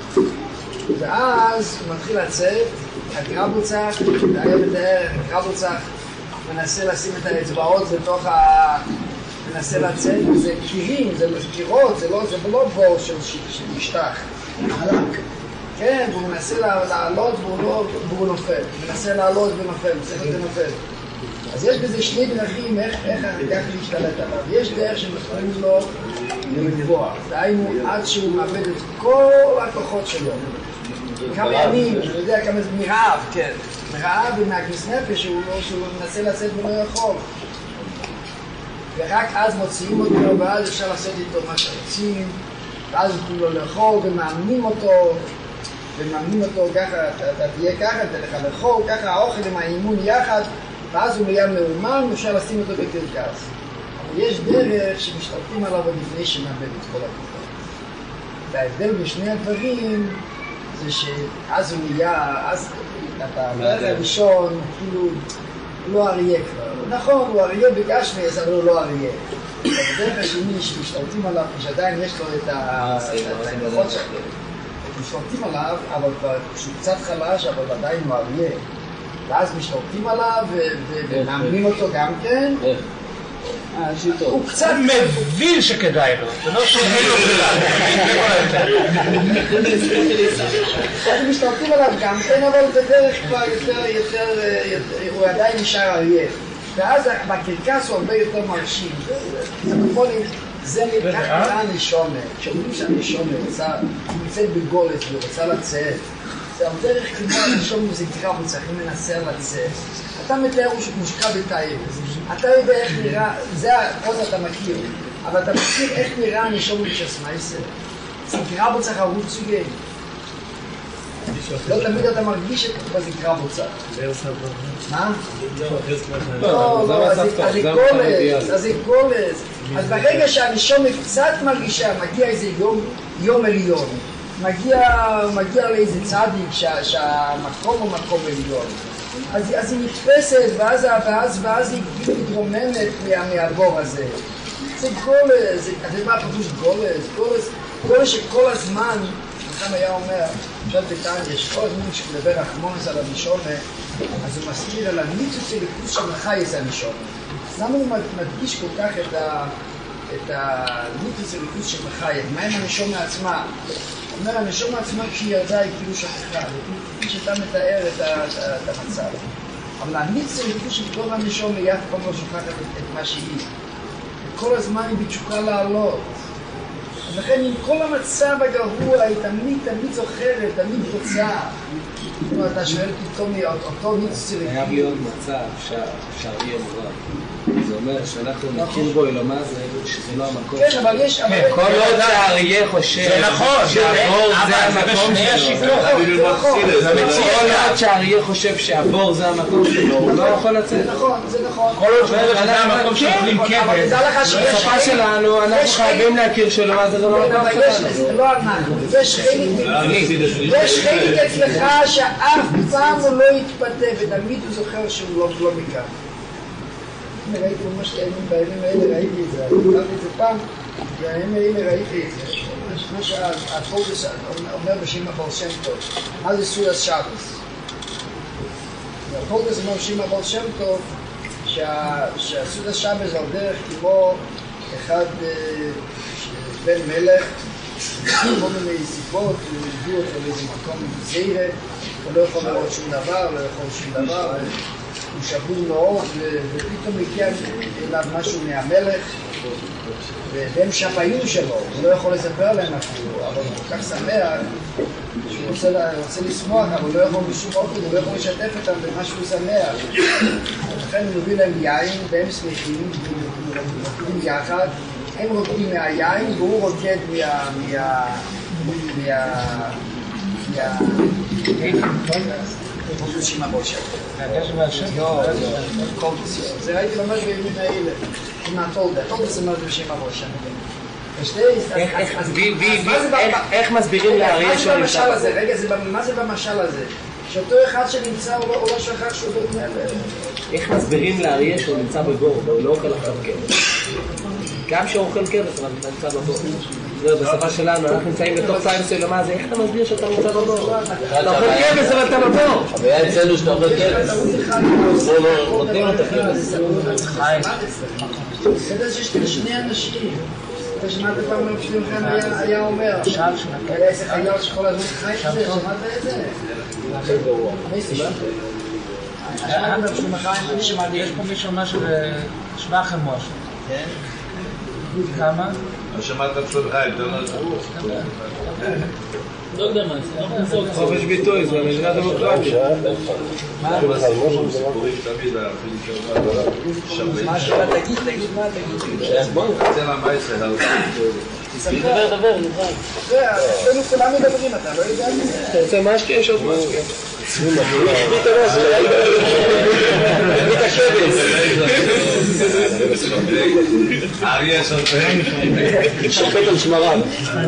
ואז הוא מתחיל לצאת, הקרבוצח, זה היה מתאר, הקרבוצח מנסה לשים את האצבעות בתוך מנסה לצאת, זה קירים, זה קירות, זה לא בור של משטח. כן, והוא מנסה לעלות והוא נופל. הוא מנסה לעלות ונופל, הוא נופל. אז יש בזה שני דרכים איך להשתלט עליו. יש דרך שמכונים לו לגבוה. דהיינו עד שהוא מאבד את כל הכוחות שלו. כמה ימים, אני יודע כמה זה מרעב, כן. מרעב ומהכניס נפש שהוא מנסה לצאת ולא יכול. ורק אז מוציאים אותו, ואז אפשר לעשות איתו מה שרוצים, ואז נותנים לו לאכול ומאמנים אותו, ככה, אתה תהיה ככה, אתה לך לאכול, ככה האוכל עם האימון יחד, ואז הוא נהיה מאומן, אפשר לשים אותו בקרקס. אבל יש דרך שמשתלטים עליו לפני שמאבד את כל הכוחות. וההבדל בשני הדברים זה שאז הוא נהיה, אז אתה הראשון, כאילו, לא אריה כבר. נכון, הוא אריה בגשמי, אבל הוא לא אריה. בדרך השני שמשתלטים עליו, כשעדיין יש לו את הכוחות שלו. משתלטים עליו, אבל כשהוא קצת חלש, אבל עדיין הוא אריה. ואז משתלטים עליו ומאמנים אותו גם כן. הוא קצת מבין שכדאי לו, זה לא שאין לו בכלל. אז משתלטים עליו גם כן, אבל בדרך כבר יותר, הוא עדיין נשאר אריה. ואז בקרקס הוא הרבה יותר מרשים. זה נראה נשומת. כשאומרים שהנשומת נמצאת בגולת ורוצה לצאת, זה דרך כמו הנשומת זה קרבוצח, היא מנסה לצאת. אתה מתאר הוא מושקע בתאילס. אתה יודע איך נראה, זה הפוז אתה מכיר, אבל אתה מכיר איך נראה הנשומת של סמייסר. זה קרבוצח ערוץ סוגי. לא תמיד אתה מרגיש את בזיקרה בוצע. מה? לא, אז זה גולס. אז ברגע שהנשום קצת מרגישה, מגיע איזה יום עליון, מגיע לאיזה צדיק שהמקום הוא מקום עליון. אז היא נתפסת, ואז היא מתרוממת מהבור הזה. זה גולס, אתה יודע מה פשוט גולס? גולס שכל הזמן, לכם היה אומר, עכשיו בטען, יש כל הזמן שמדבר רחמונס על הנשום, אז הוא מסביר על הניצוץ הליכוז של מחייס הנשום. למה הוא מדגיש כל כך את הניצוץ הליכוז של מחייס? מה עם הנשום מעצמה? הוא אומר, הנשום מעצמה כשהיא ירדה היא כאילו שכחה, כפי שאתה מתאר את המצב. אבל הניצוץ הליכוז של כל הנשום היא אף פעם לא שוכחת את מה שהיא. כל הזמן היא בתשוקה לעלות. לכן עם כל המצב הגרוע היא תמיד זוכרת, תמיד רוצה. אתה שואל פתאום אותו ניצוץ הליכוז. חייב להיות מצב שהאריה מורם. זה אומר שאנחנו נכיר בו אלומה שזה לא המקום. כן, אבל יש... כל עוד שהאריה חושב... זה נכון, שהבור זה המקום שלו. כל עוד שהאריה חושב שהבור זה המקום שלו, הוא לא יכול לצאת. זה נכון. כל עוד שזה המקום שאוכלים כבד. בשפה שלנו אנחנו חייבים להכיר שאלומה זה לא המקום שלנו. לא אנחנו, יש חלק אצלך שאף פעם הוא לא יתפתה ותמיד הוא זוכר שהוא לא מכאן. ראיתי ממש בימים האלה, ראיתי את זה, אמרתי את זה פעם, בימים האלה ראיתי את זה, מה שהפורדס אומר בשם הבעל שם טוב, מה זה סעודת שבס? הפורדס אומר בשם הבעל שם טוב, שהסעודת שבס על דרך כמו אחד בן מלך, כל מיני סיבות, הביאו אותו לאיזה מקום זהירה, הוא לא יכול לראות שום דבר, לא יכול שום דבר, הוא שבור מאוד, ופתאום הגיע אליו משהו מהמלך, והם שפעים שלו, הוא לא יכול לספר להם אפילו, אבל הוא כל כך שמח שהוא רוצה לשמוח, אבל הוא לא יכול בשום אופן, הוא לא יכול לשתף אותם במה שהוא שמח. לכן הוא מביא להם יין, והם שמחים, רוקדים יחד, הם רוקדים מהיין, והוא רוקד פרדושים הבושם. זה ראיתי ממש בימים האלה, עם התולדה. התולדה זה ממש בשם הבושם. איך מסבירים לאריה שהוא נמצא בבור? רגע, מה זה במשל הזה? שאותו אחד שנמצא הוא לא שכח שהוא בן מלך. איך מסבירים לאריה שהוא נמצא בבור, הוא לא אוכל עכשיו כבש? גם שהוא אוכל כבש, אבל אתה נמצא בבור. בשפה שלנו, אנחנו נמצאים בתוך סיימס אלומה, אז איך אתה מסביר שאתה נמצא בבור? אתה אוכל כבש, אבל אתה בבור. הבעיה אצלנו שאתה אוכל כבש. נותנים לו את הכבש. זה שיש שני אנשים. אתה שמעת פעם לפניכם היה אומר, היה איזה חייל שכל הזמן חי את זה, שמעת את זה? יש פה מישהו משהו שבחם משהו. כן? כמה? לא שמעת פשוט חי, יותר לא יודע מה זה. חופש ביטוי, זה מדינה דמוקרטית. תגיד מה תגיד. אצל המייסר דבר. אצלנו כולם מדברים, אתה לא יודע מזה. אתה רוצה משקה? יש עוד משקה. אריה שופט שופט על שמריו.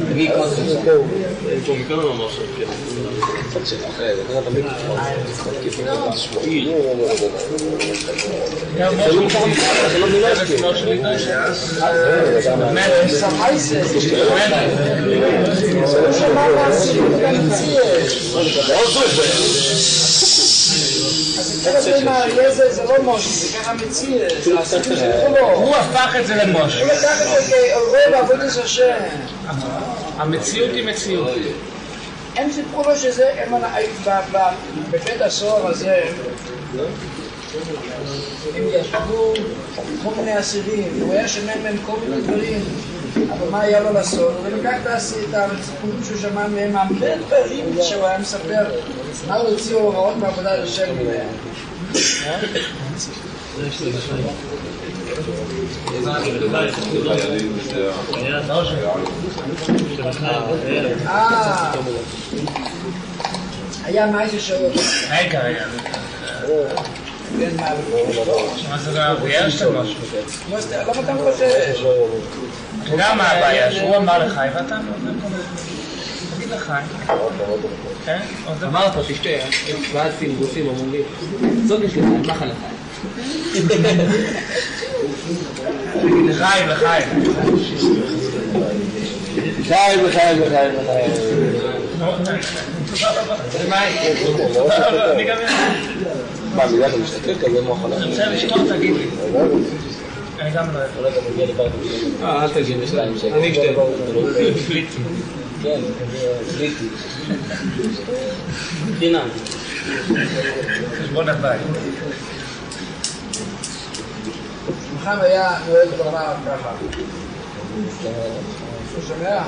זה לא מושי, זה ככה מציא, הוא הפך את זה למושי. הוא לקח את זה כרוב עבודת השם. המציאות היא מציאות. הם סיפרו לו שזה, בבית הסוהר הזה, הם ישבו כל מיני אסירים, הוא היה שומע מהם כל מיני דברים, אבל מה היה לו לעשות? הוא לקח את הסיפורים שהוא שמע מהם, הרבה דברים שהוא היה מספר, מה הוא הוציאו הוראות בעבודת השם מהם. היה מעשה שעות. רגע. מה זה גם אבייר שאתה משהו? למה אתה חושב? אתה יודע מה הבעיה? שהוא אמר לחיים ואתה אמר תגיד לחיים. כן? אמרת, תשתה, ואז רוסים אומרים, זאת יש לחיים, מה לחיים? לחיים. לחיים. אני גם מה, מילה אתה משתתף כזה מוכנה? אני רוצה לשתות, תגיד לי. אני גם לא יכול. אל תגיד, אני אשתה. כן, ליטי. חינם. חשבון הבית. מחם היה נוהג לומר ככה. הוא שומע?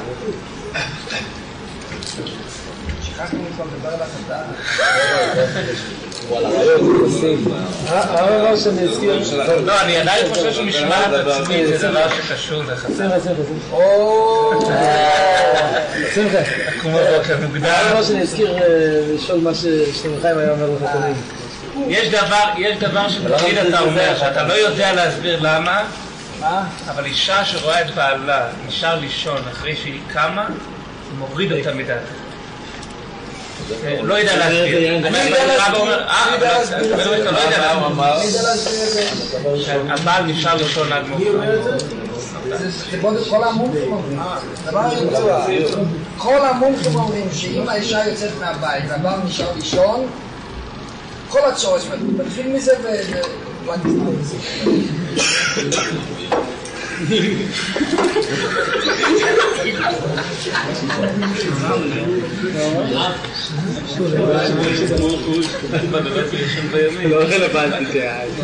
שכחנו כבר לדבר על החטא. וואלה, רעיון, עושים. הרב שאני אזכיר. לא, אני עדיין חושב שמשמעת עצמית זה דבר שקשור לחטא. שמחה. כמו בוקר מוקדם. הרב שאני אזכיר לשאול מה ששלמה חיים היה אומר לחתנים. יש דבר שתמיד אתה אומר, שאתה לא יודע להסביר למה, מה? אבל אישה שרואה את בעלה נשאר לישון אחרי שהיא קמה, מוריד אותה מדעתה. הוא לא יודע להסביר. אני יודע להסביר. אתה לא יודע להסביר. הבעל נשאר לישון עד מאוחר. זה בודק כל המומחים אומרים. דבר יוצא. כל המומחים אומרים שאם האישה יוצאת מהבית והבעל נשאר לישון, כל הצורש מתחיל מזה לא רלוונטי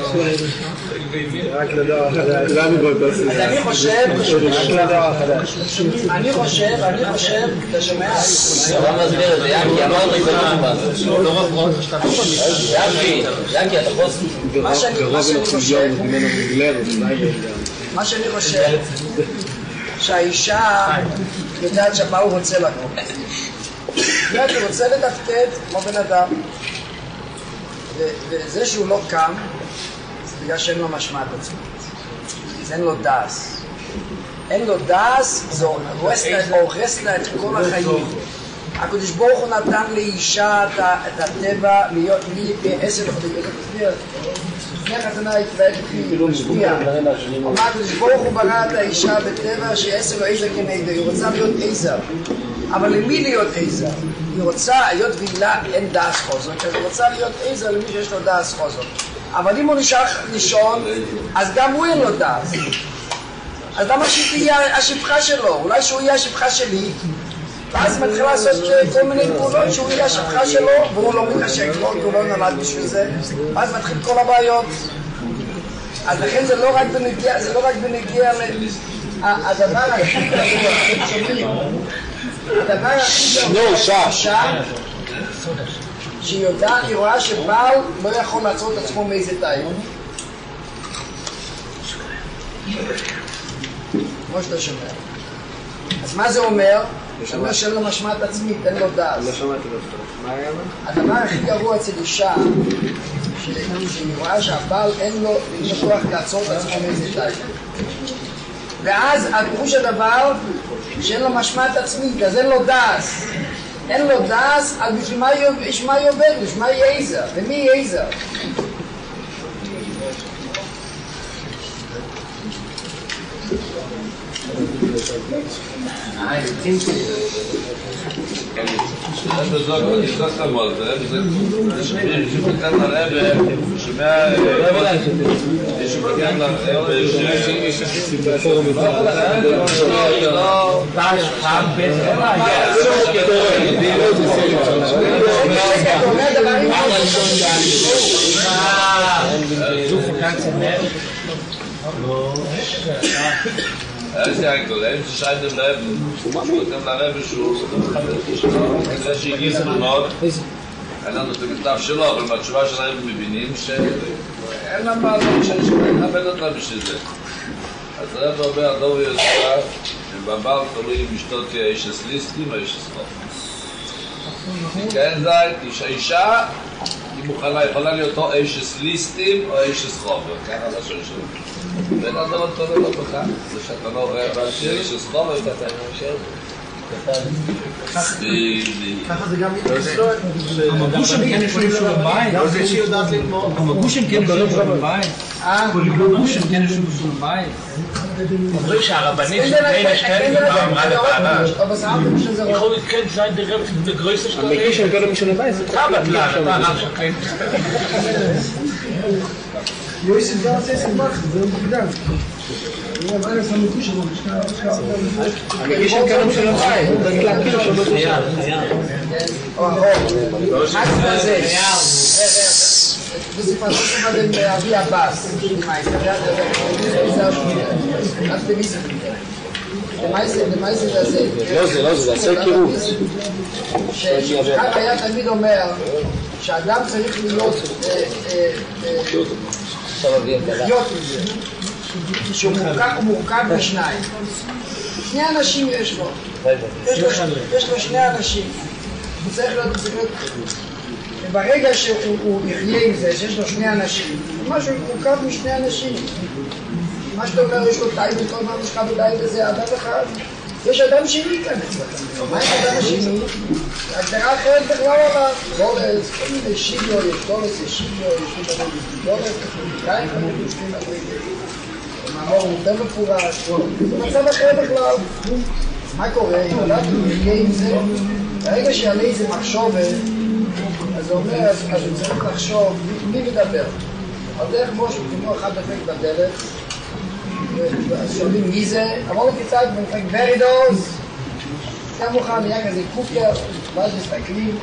רק לדבר לנו באותו סיבה. אז אני חושב, אתה שומע? הרב מסביר את זה, ינקי, אמרת את זה ינקי, אתה חוס? מה שאני חושב, שהאישה יודעת שמה הוא רוצה לקום. יודעת, הוא רוצה לתפקד כמו בן אדם. וזה שהוא לא קם, זה בגלל שאין לו משמעת עצמית. אז אין לו דס. אין לו דס, זה הורס לה את כל החיים. הקדוש ברוך הוא נתן לאישה את הטבע להיות מ-10 חודשים. לפני החתונה התוועד משפיע. אמר הקדוש ברוך הוא ברא את האישה בטבע שעשר לו עזר כנגד. היא רוצה להיות עזר. אבל למי להיות עזר? היא רוצה, היות והילה אין דאס חוזות, אז היא רוצה להיות עזר למי שיש לו דאס חוזות. אבל אם הוא נשאר לישון, אז גם הוא אין לו דאס. אז למה שהיא תהיה השפחה שלו? אולי שהוא יהיה השפחה שלי, ואז מתחיל לעשות כל מיני פעולות שהוא יהיה השפחה שלו, והוא לא מתחשק לו, כי הוא לא נולד בשביל זה, ואז מתחיל כל הבעיות. אז לכן זה לא רק בנגיע, הדבר הכי גרוע, שהיא רואה שבעל לא יכול לעצור את עצמו מאיזה טעם. כמו שאתה שומע. אז מה זה אומר? זה אומר שאין לו משמעת עצמית, אין לו דעת. לא שמעתי דווקא. מה היה? הדבר הכי גרוע אצל אישה, שהיא רואה שהבעל אין לו כוח לעצור את עצמו מאיזה טעם. ואז הפירוש הדבר שאין לו משמעת עצמית, אז אין לו דס. אין לו דס, אז בשביל מה היא עובד? בשביל מה היא עזר? ומי היא עזר? זה בזאת כמות, זה שפקד לרב, שומע, שפקד לרב, אז הם ששייתם לב, שפקדם לרב שהוא כזה שהגיע תמונות, אין לנו את המכתב שלו, אבל מהתשובה שלהם מבינים שאין להם מה לכבד אותם בשביל זה. אז הרב אומר, הדור יוצא, שבבעל תלוי אם אשתו תהיה איש הסליסטים או איש הסלוף. כן זית, שהאישה היא מוכנה, יכולה להיות או אשס ליסטים או אשס חובר, כן, על השם שלו. בין אדם אותו לא בכך, זה שאתה לא רואה אשס חובר, ואתה מאשר ככה זה גם ישראל. המגושים כן יושבים שוב בבית. זה שהיא יודעת ללמוד. המגושים כן יושבים שוב בבית. המגושים כן יושבים שוב בבית. אומרים שהרבנים שבאלה שתיים כבר אמרה לבעלה. יכול להתקן זין דגרויסה שלו. המגושים כן יושבים בבית. אתה בטלן, אתה הרב שקלין. יויסף גם עושה סמך, זה מוקדם. המגושים כן יושבים בבית. צריך להכיר שלא תשאר. Você faz isso fazendo a via base demais, demais זה זה. לא, זה עשה קירות. שחד היה תמיד אומר שאדם צריך להיות לחיות עם זה, שהוא מורכב משניים. שני אנשים יש לו, יש לו שני אנשים, הוא צריך להיות וברגע שהוא יחיה עם זה, שיש לו שני אנשים, משהו מורכב משני אנשים. מה שאתה אומר, יש לו טייב וכל מה משקע בטייב וזה אדם אחד. יש אדם שני כאן אצלכם. מה יש אדם השני? הגדרה אחרת בכלל עליו. דולס, כל מיני שיביו, יש דולס, יש שיביו, יש לי דולס, קיים חמוד, יש לי מדרגת. מאמור הוא יותר מפורש. זה מצב אחר בכלל. מה קורה? אם אדם יחיה עם זה, ברגע שיעלה איזה מחשובת, אז הוא אומר, אז הוא צריך לחשוב מי מדבר. על דרך משהו, כמו אחד דפק בדלת, אז שואלים מי זה, אמרו לי קצת, ונפק ורידוס, גם מוכן, נהיה כזה קוקר, ואז מסתכלים,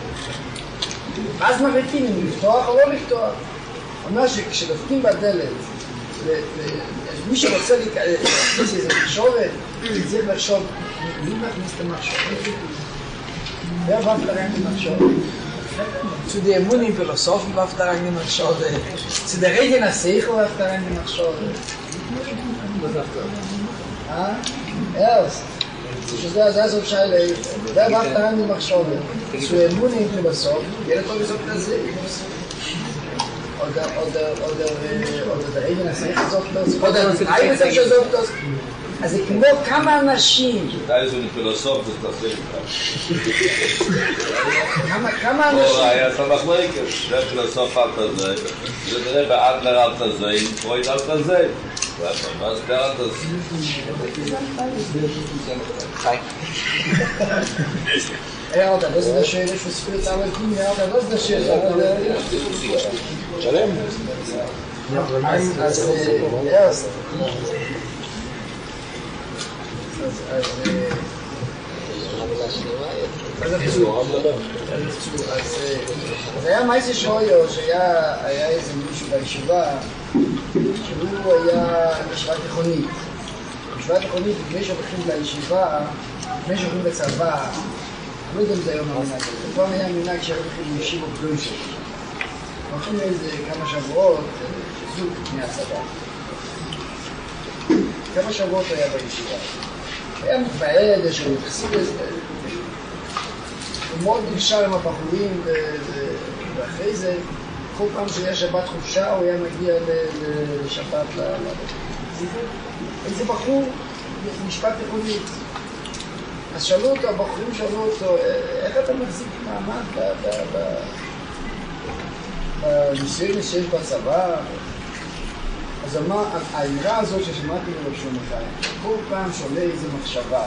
ואז מחליטים אם לפתוח או לא לפתוח. הוא אומר שכשדפקים בדלת, מי שרוצה להכניס איזה מחשובת, צריך לחשוב, מי מכניס את המחשובת? זה עבד לרעיון למחשובת. Zu der Immunen Philosophen warf da rein jemand Schode. Zu der Regen der Seichel warf da rein jemand Schode. Was sagt er? Erst. שזה הסוף שיילה, זה warf da rein jemand Schode. Zu der Immunen Philosophen, jeder Tag gesagt das oder der Regen der Seichel sagt das, oder die Teile sagt das. אז זה כמו כמה אנשים. די זה פילוסוף, זה תעשה כמה אנשים. היה סמך מייקר, זה פילוסוף אל תזה, זה נראה באדלר אל תזה, עם פרויד אל תזה. ואז דר אל תזה. חי. Alter, das ist das Schöne für Spiritualität, Alter, das ist das Schöne. שלם. אז erst. אז היה מייסי שויו שהיה איזה מישהו בישיבה שהוא היה בישיבה תיכונית. בישיבה תיכונית לפני שהולכים לישיבה, לפני שהולכים לצבא, לא יודע אם זה היום המנהג הזה, פעם היה מנהג שהיו הולכים לישיבה פלויסות. הולכים לאיזה כמה שבועות, זוג לפני הצבא. כמה שבועות היה בישיבה. היה מתוועד, יש לו יחסים לזה. הוא מאוד נקשר עם הבחורים, ואחרי זה, כל פעם שהיה שבת חופשה, הוא היה מגיע לשבת לבית. איזה בחור, משפט תיכונית. אז שאלו אותו, הבחורים שאלו אותו, איך אתה מחזיק מעמד בניסיון שיש בצבא? אז האמירה הזאת ששמעתי לרב שלמה, כל פעם שעולה איזו מחשבה,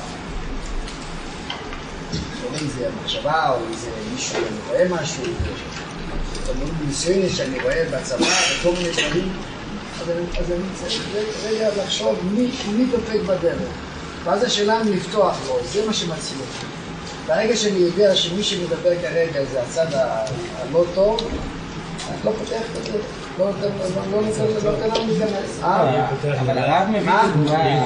שעולה איזו מחשבה או איזה מישהו, אני רואה משהו, ניסיון שאני רואה בצבא וכל מיני דברים, אז אני צריך רגע לחשוב מי דופק בדרך. ואז השאלה אם לפתוח לו, זה מה שמציל אותי. ברגע שאני יודע שמי שמדבר כרגע זה הצד הלא טוב, אני לא פותח את זה. לא נותן לנו להיכנס. אבל הרב מבין מה?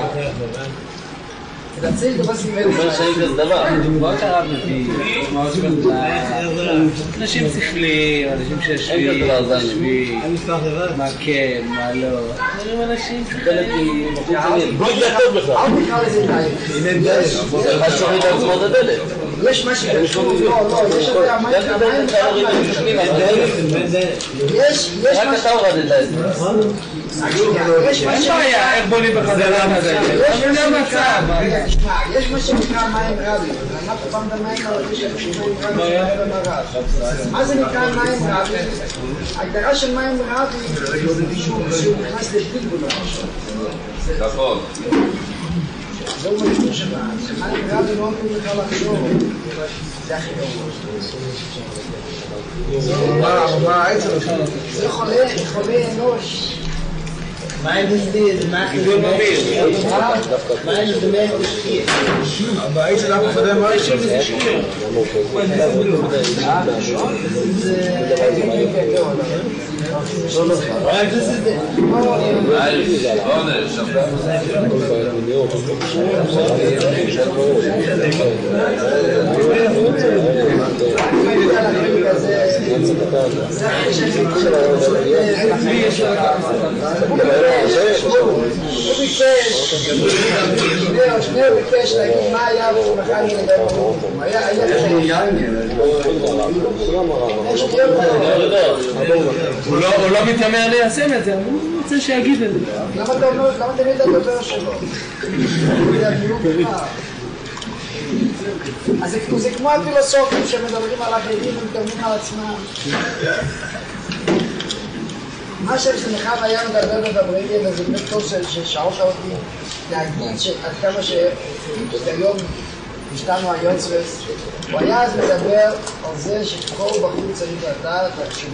תנצל את הבסיס. הוא אומר שאין כזה דבר. דוגמאות הרב מביא. אנשים שכליים, אנשים שיושבים, מה כן, מה לא. אנשים שכליים. בוא נתקב לך. אל תקרא לזה די. מה שומעים לעצמו את הדלת. יש מה שקשור, לא, יש את המים, יש רק אתה הורדת את זה. אין בעיה, איך בונים בחזרה הזה? יש מה שנקרא מים רבים. אמרת פעם במים רבים, מה זה נקרא מים רבים? ההגדרה של מים רבים שהוא נכנס לבלבול. נכון. זהו משהו שבה, מים רבים לא אומרים לך לחשוב. זה הכי גרוע. זה חולה אנוש. Mein ist das machen wir mein ist mehr Spiel. Aber ich sage von der Maische ist es schwierig. שני ביקש להגיד מה היה ומחר נדבר הוא לא מתיימר ליישם את זה, הוא רוצה שיגיד את זה. למה אתה נדע לדבר שלו? אז זה כמו הפילוסופים שמדברים על אחרים ומתאמנים על עצמם. מה שנחב היה מדבר בבריא, וזה באמת טוב ששעות אותי להגיד שעד כמה שהיום השתנו היוצרס, הוא היה אז מדבר על זה שכל בחור צריך לדעת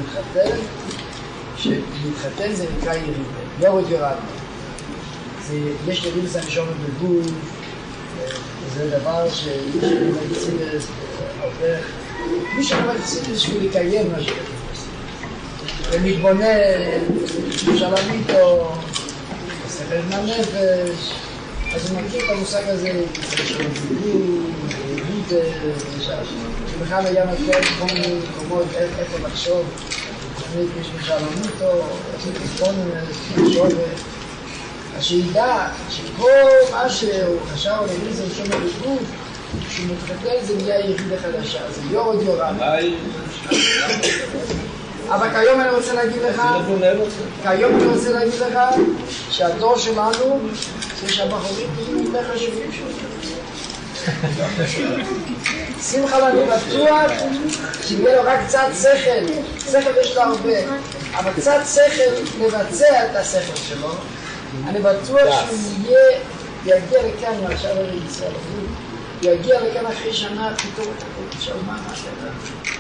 שמתחתן זה נקרא ירידה, יורד יורדנו. יש ירידה זה משום בגוף, זה דבר שמצידס עובר, מי שאומר צידס שהוא לקיים מה שזה. ומתבונן, שלם איתו, מסתכל מהנפש, אז הוא מכיר את המושג הזה, של זיגור, ריטר, שבכלל היה נותן כל מיני מקומות איפה לחשוב, תוכנית מישהו שלם איתו, עשית מתבונן, אז שידע שכל מה שהוא חשב על ידי זה משום בגוף, כשהוא מתחתן זה נהיה ירידה חדשה, זה יורד יורם. אבל כיום אני רוצה להגיד לך, שהדור שלנו, זה שהבחורים תהיו יותר חשובים שמחה לנו בטוח שיהיה לו רק קצת שכל, שכל יש לו הרבה, אבל קצת שכל לבצע את השכל שלו. אני בטוח שהוא יגיע לכאן מעכשיו על ישראל, הוא יגיע לכאן אחרי שנה, פתאום את הכל אפשר מה שאתה.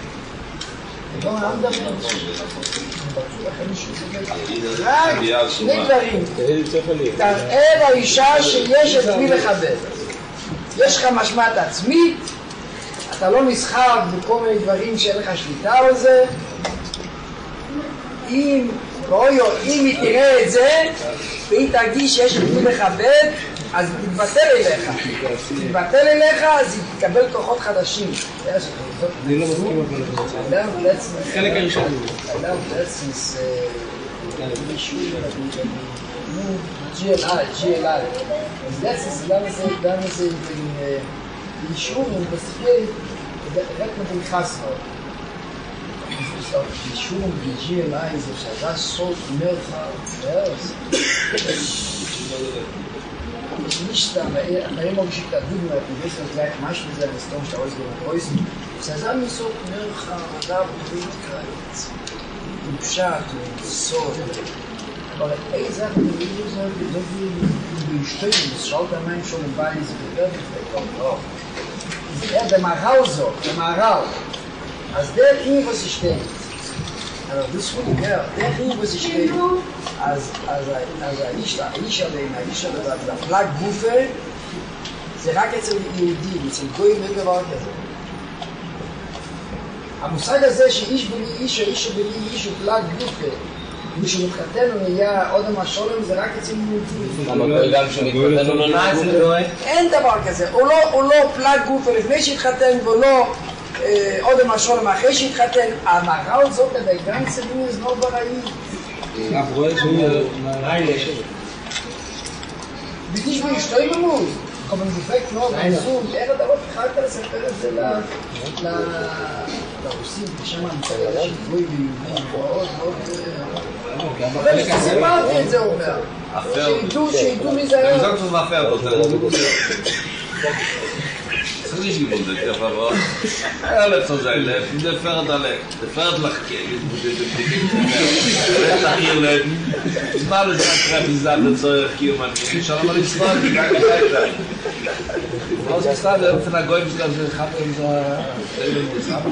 רק שני דברים, תראה לאישה שיש את מי לכבד. יש לך משמעת עצמית, אתה לא נסחב בכל מיני דברים שאין לך שליטה על זה. אם היא תראה את זה והיא תרגיש שיש את מי לכבד, אז תתבטל אליך, אז היא תקבל כוחות חדשים. אני לא מסכים אבל חלק הראשון. GLI. אז למה זה אישור, אני מסתכל, רק מבחס לו. אישור ב-GLI זה שאתה סוף מרחב, nicht da, aber immer geschickt hat, du wirst das gleich manchmal sein, das Tom da ausgehen. Zusammen so Nercha, da Bewegkeit, und Pschat und so. Aber ey, Sachen, die wir sagen, die stehen, das schaut der Mensch schon im Bein, sie wird der Maral so, der Maral. Als der hier, was sie steht, aber das ist gut, der hier, was sie steht, אז האיש עליהם, הפלג גופה, זה רק אצל יהודים, אצל גויים אין דבר כזה. המושג הזה שאיש בלי איש, או איש בלי איש הוא פלג גופה, כשהוא מתחתן הוא נהיה עוד המשולם, זה רק אצל יהודים. אבל גם כשמתחתן הוא לא נעץ לגוי? אין דבר כזה, הוא לא פלג גופה לפני שהתחתן, והוא לא עוד המשולם אחרי שהתחתן. המהר"ל זאת גם צביר זה לא בראי. אף רואה שהוא Nicht mal ich stelle mir כל מיני דפקט מאוד, איך אתה לא תחלת לספר את זה לרוסים, בשם המצב הזה של גבוי ויהודים, מאוד מאוד... אבל כשסיפרתי את זה, הוא אומר, שידעו מי זה היה. זה קצת מאפר, das ist nicht gewundert, der Verwort. Ja, letzter sein Leben, der fährt alle. Der fährt nach Kegel, wo der Dicke der nach ihr Leben. Das war alles gerade die Sache, so hier man nicht. Schau mal, ich war gar nicht weiter. Was ist da, der von der Goyim, das hat unser Leben gesagt.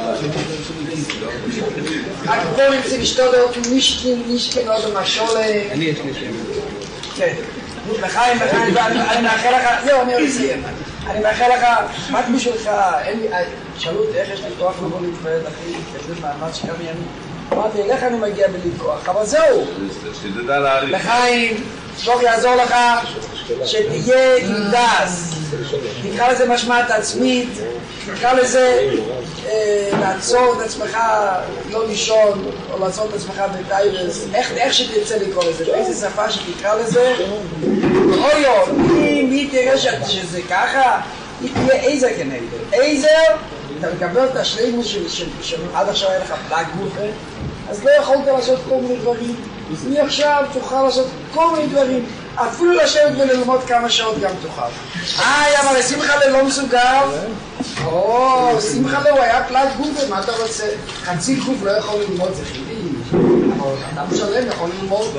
הקופונים זה משתודות, nicht genau so משולה. אני יש לי שם. כן. לחיים, אני מאחל לך, זהו, אני אסיים. אני מאחל לך, רק בשבילך, שאלו אותי איך יש לי כוח לבוא להתפעד, אחי, כזה מאמץ שכמה ימים. אמרתי, איך אני מגיע בלי כוח? אבל זהו. לחיים, שוק יעזור לך, שתהיה עם דס. תקרא לזה משמעת עצמית, תקרא לזה לעצור את עצמך, לא לישון, או לעצור את עצמך בטייבס, איך שתרצה לקרוא לזה, באיזה שפה שתקרא לזה. אוי יום, אם תראה שזה ככה, היא תהיה עזר כנגד. עזר, אתה מקבל את השלימות שעד עכשיו היה לך פלאג גופה, אז לא יכולת לעשות כל מיני דברים. מעכשיו תוכל לעשות כל מיני דברים. אפילו לשבת וללמוד כמה שעות גם תוכל. אבל שמחה לא מסוגל. שמחה הוא היה פלאג גופה, מה אתה רוצה? חצי גוף לא יכול ללמוד, זה חידי. אבל אדם שלם יכול ללמוד.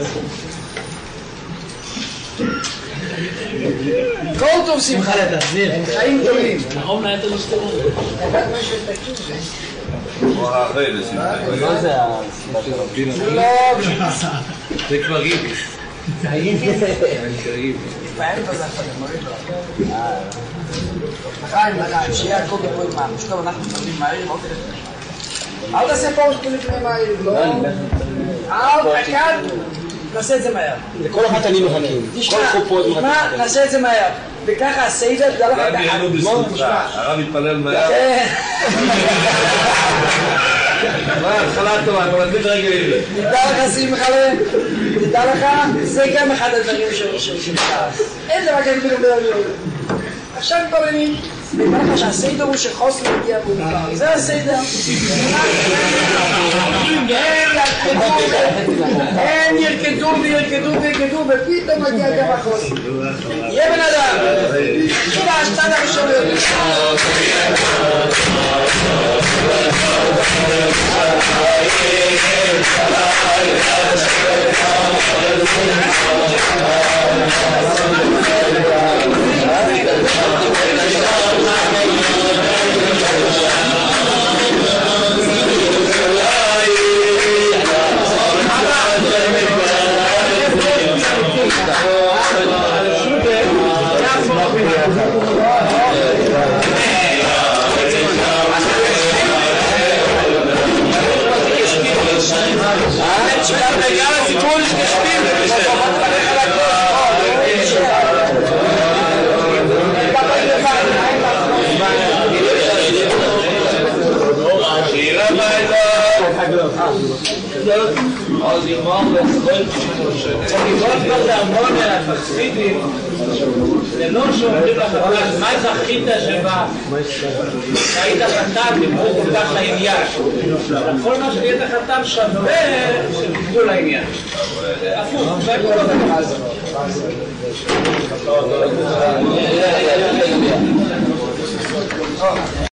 כל טוב שמחה, חיים גדולים. נכון, נהיית לשתרון. נגד מה שתקשיב זה. מה זה הסיבה של רבים? זה כבר ריבי. פעמים בזה אתה מוריד לו. לחיים, שיהיה הכל גבוה עם העם. שטוב, אנחנו מתחילים מהעיר, אל תעשה פה שפוליטים מהעיר, לא? כאן, נעשה את זה מהר. לכל אחת אני מחכים. תשמע, נעשה את זה מהר. וככה הסיידר, תדע לך את הרב יתפלל מהר. מה, התחלה טובה, אבל נגיד רגע יראה. תדע לך שמחה, תדע לך, זה גם אחד הדברים של שמחה. אין דבר כאן בלומר. עכשיו מתפללים, נדע לך שהסיידר הוא שחוסר מגיע מאוחר. זה הסיידר. הם ירקדו וירקדו וירקדו, ופתאום מגיע גם החוסר. יהיה בן אדם. תשמע, השתד הראשון יותר. אז יגמר לסגול כשנגרום כבר להרמוניה, הפקסידים, זה לא שאומרים לך, מה זכית שבא? שהיית חתם, דיברו כל כך לעניין. כל מה שהיית חתם שווה שדיברו לעניין. הפוך, זה כל כך.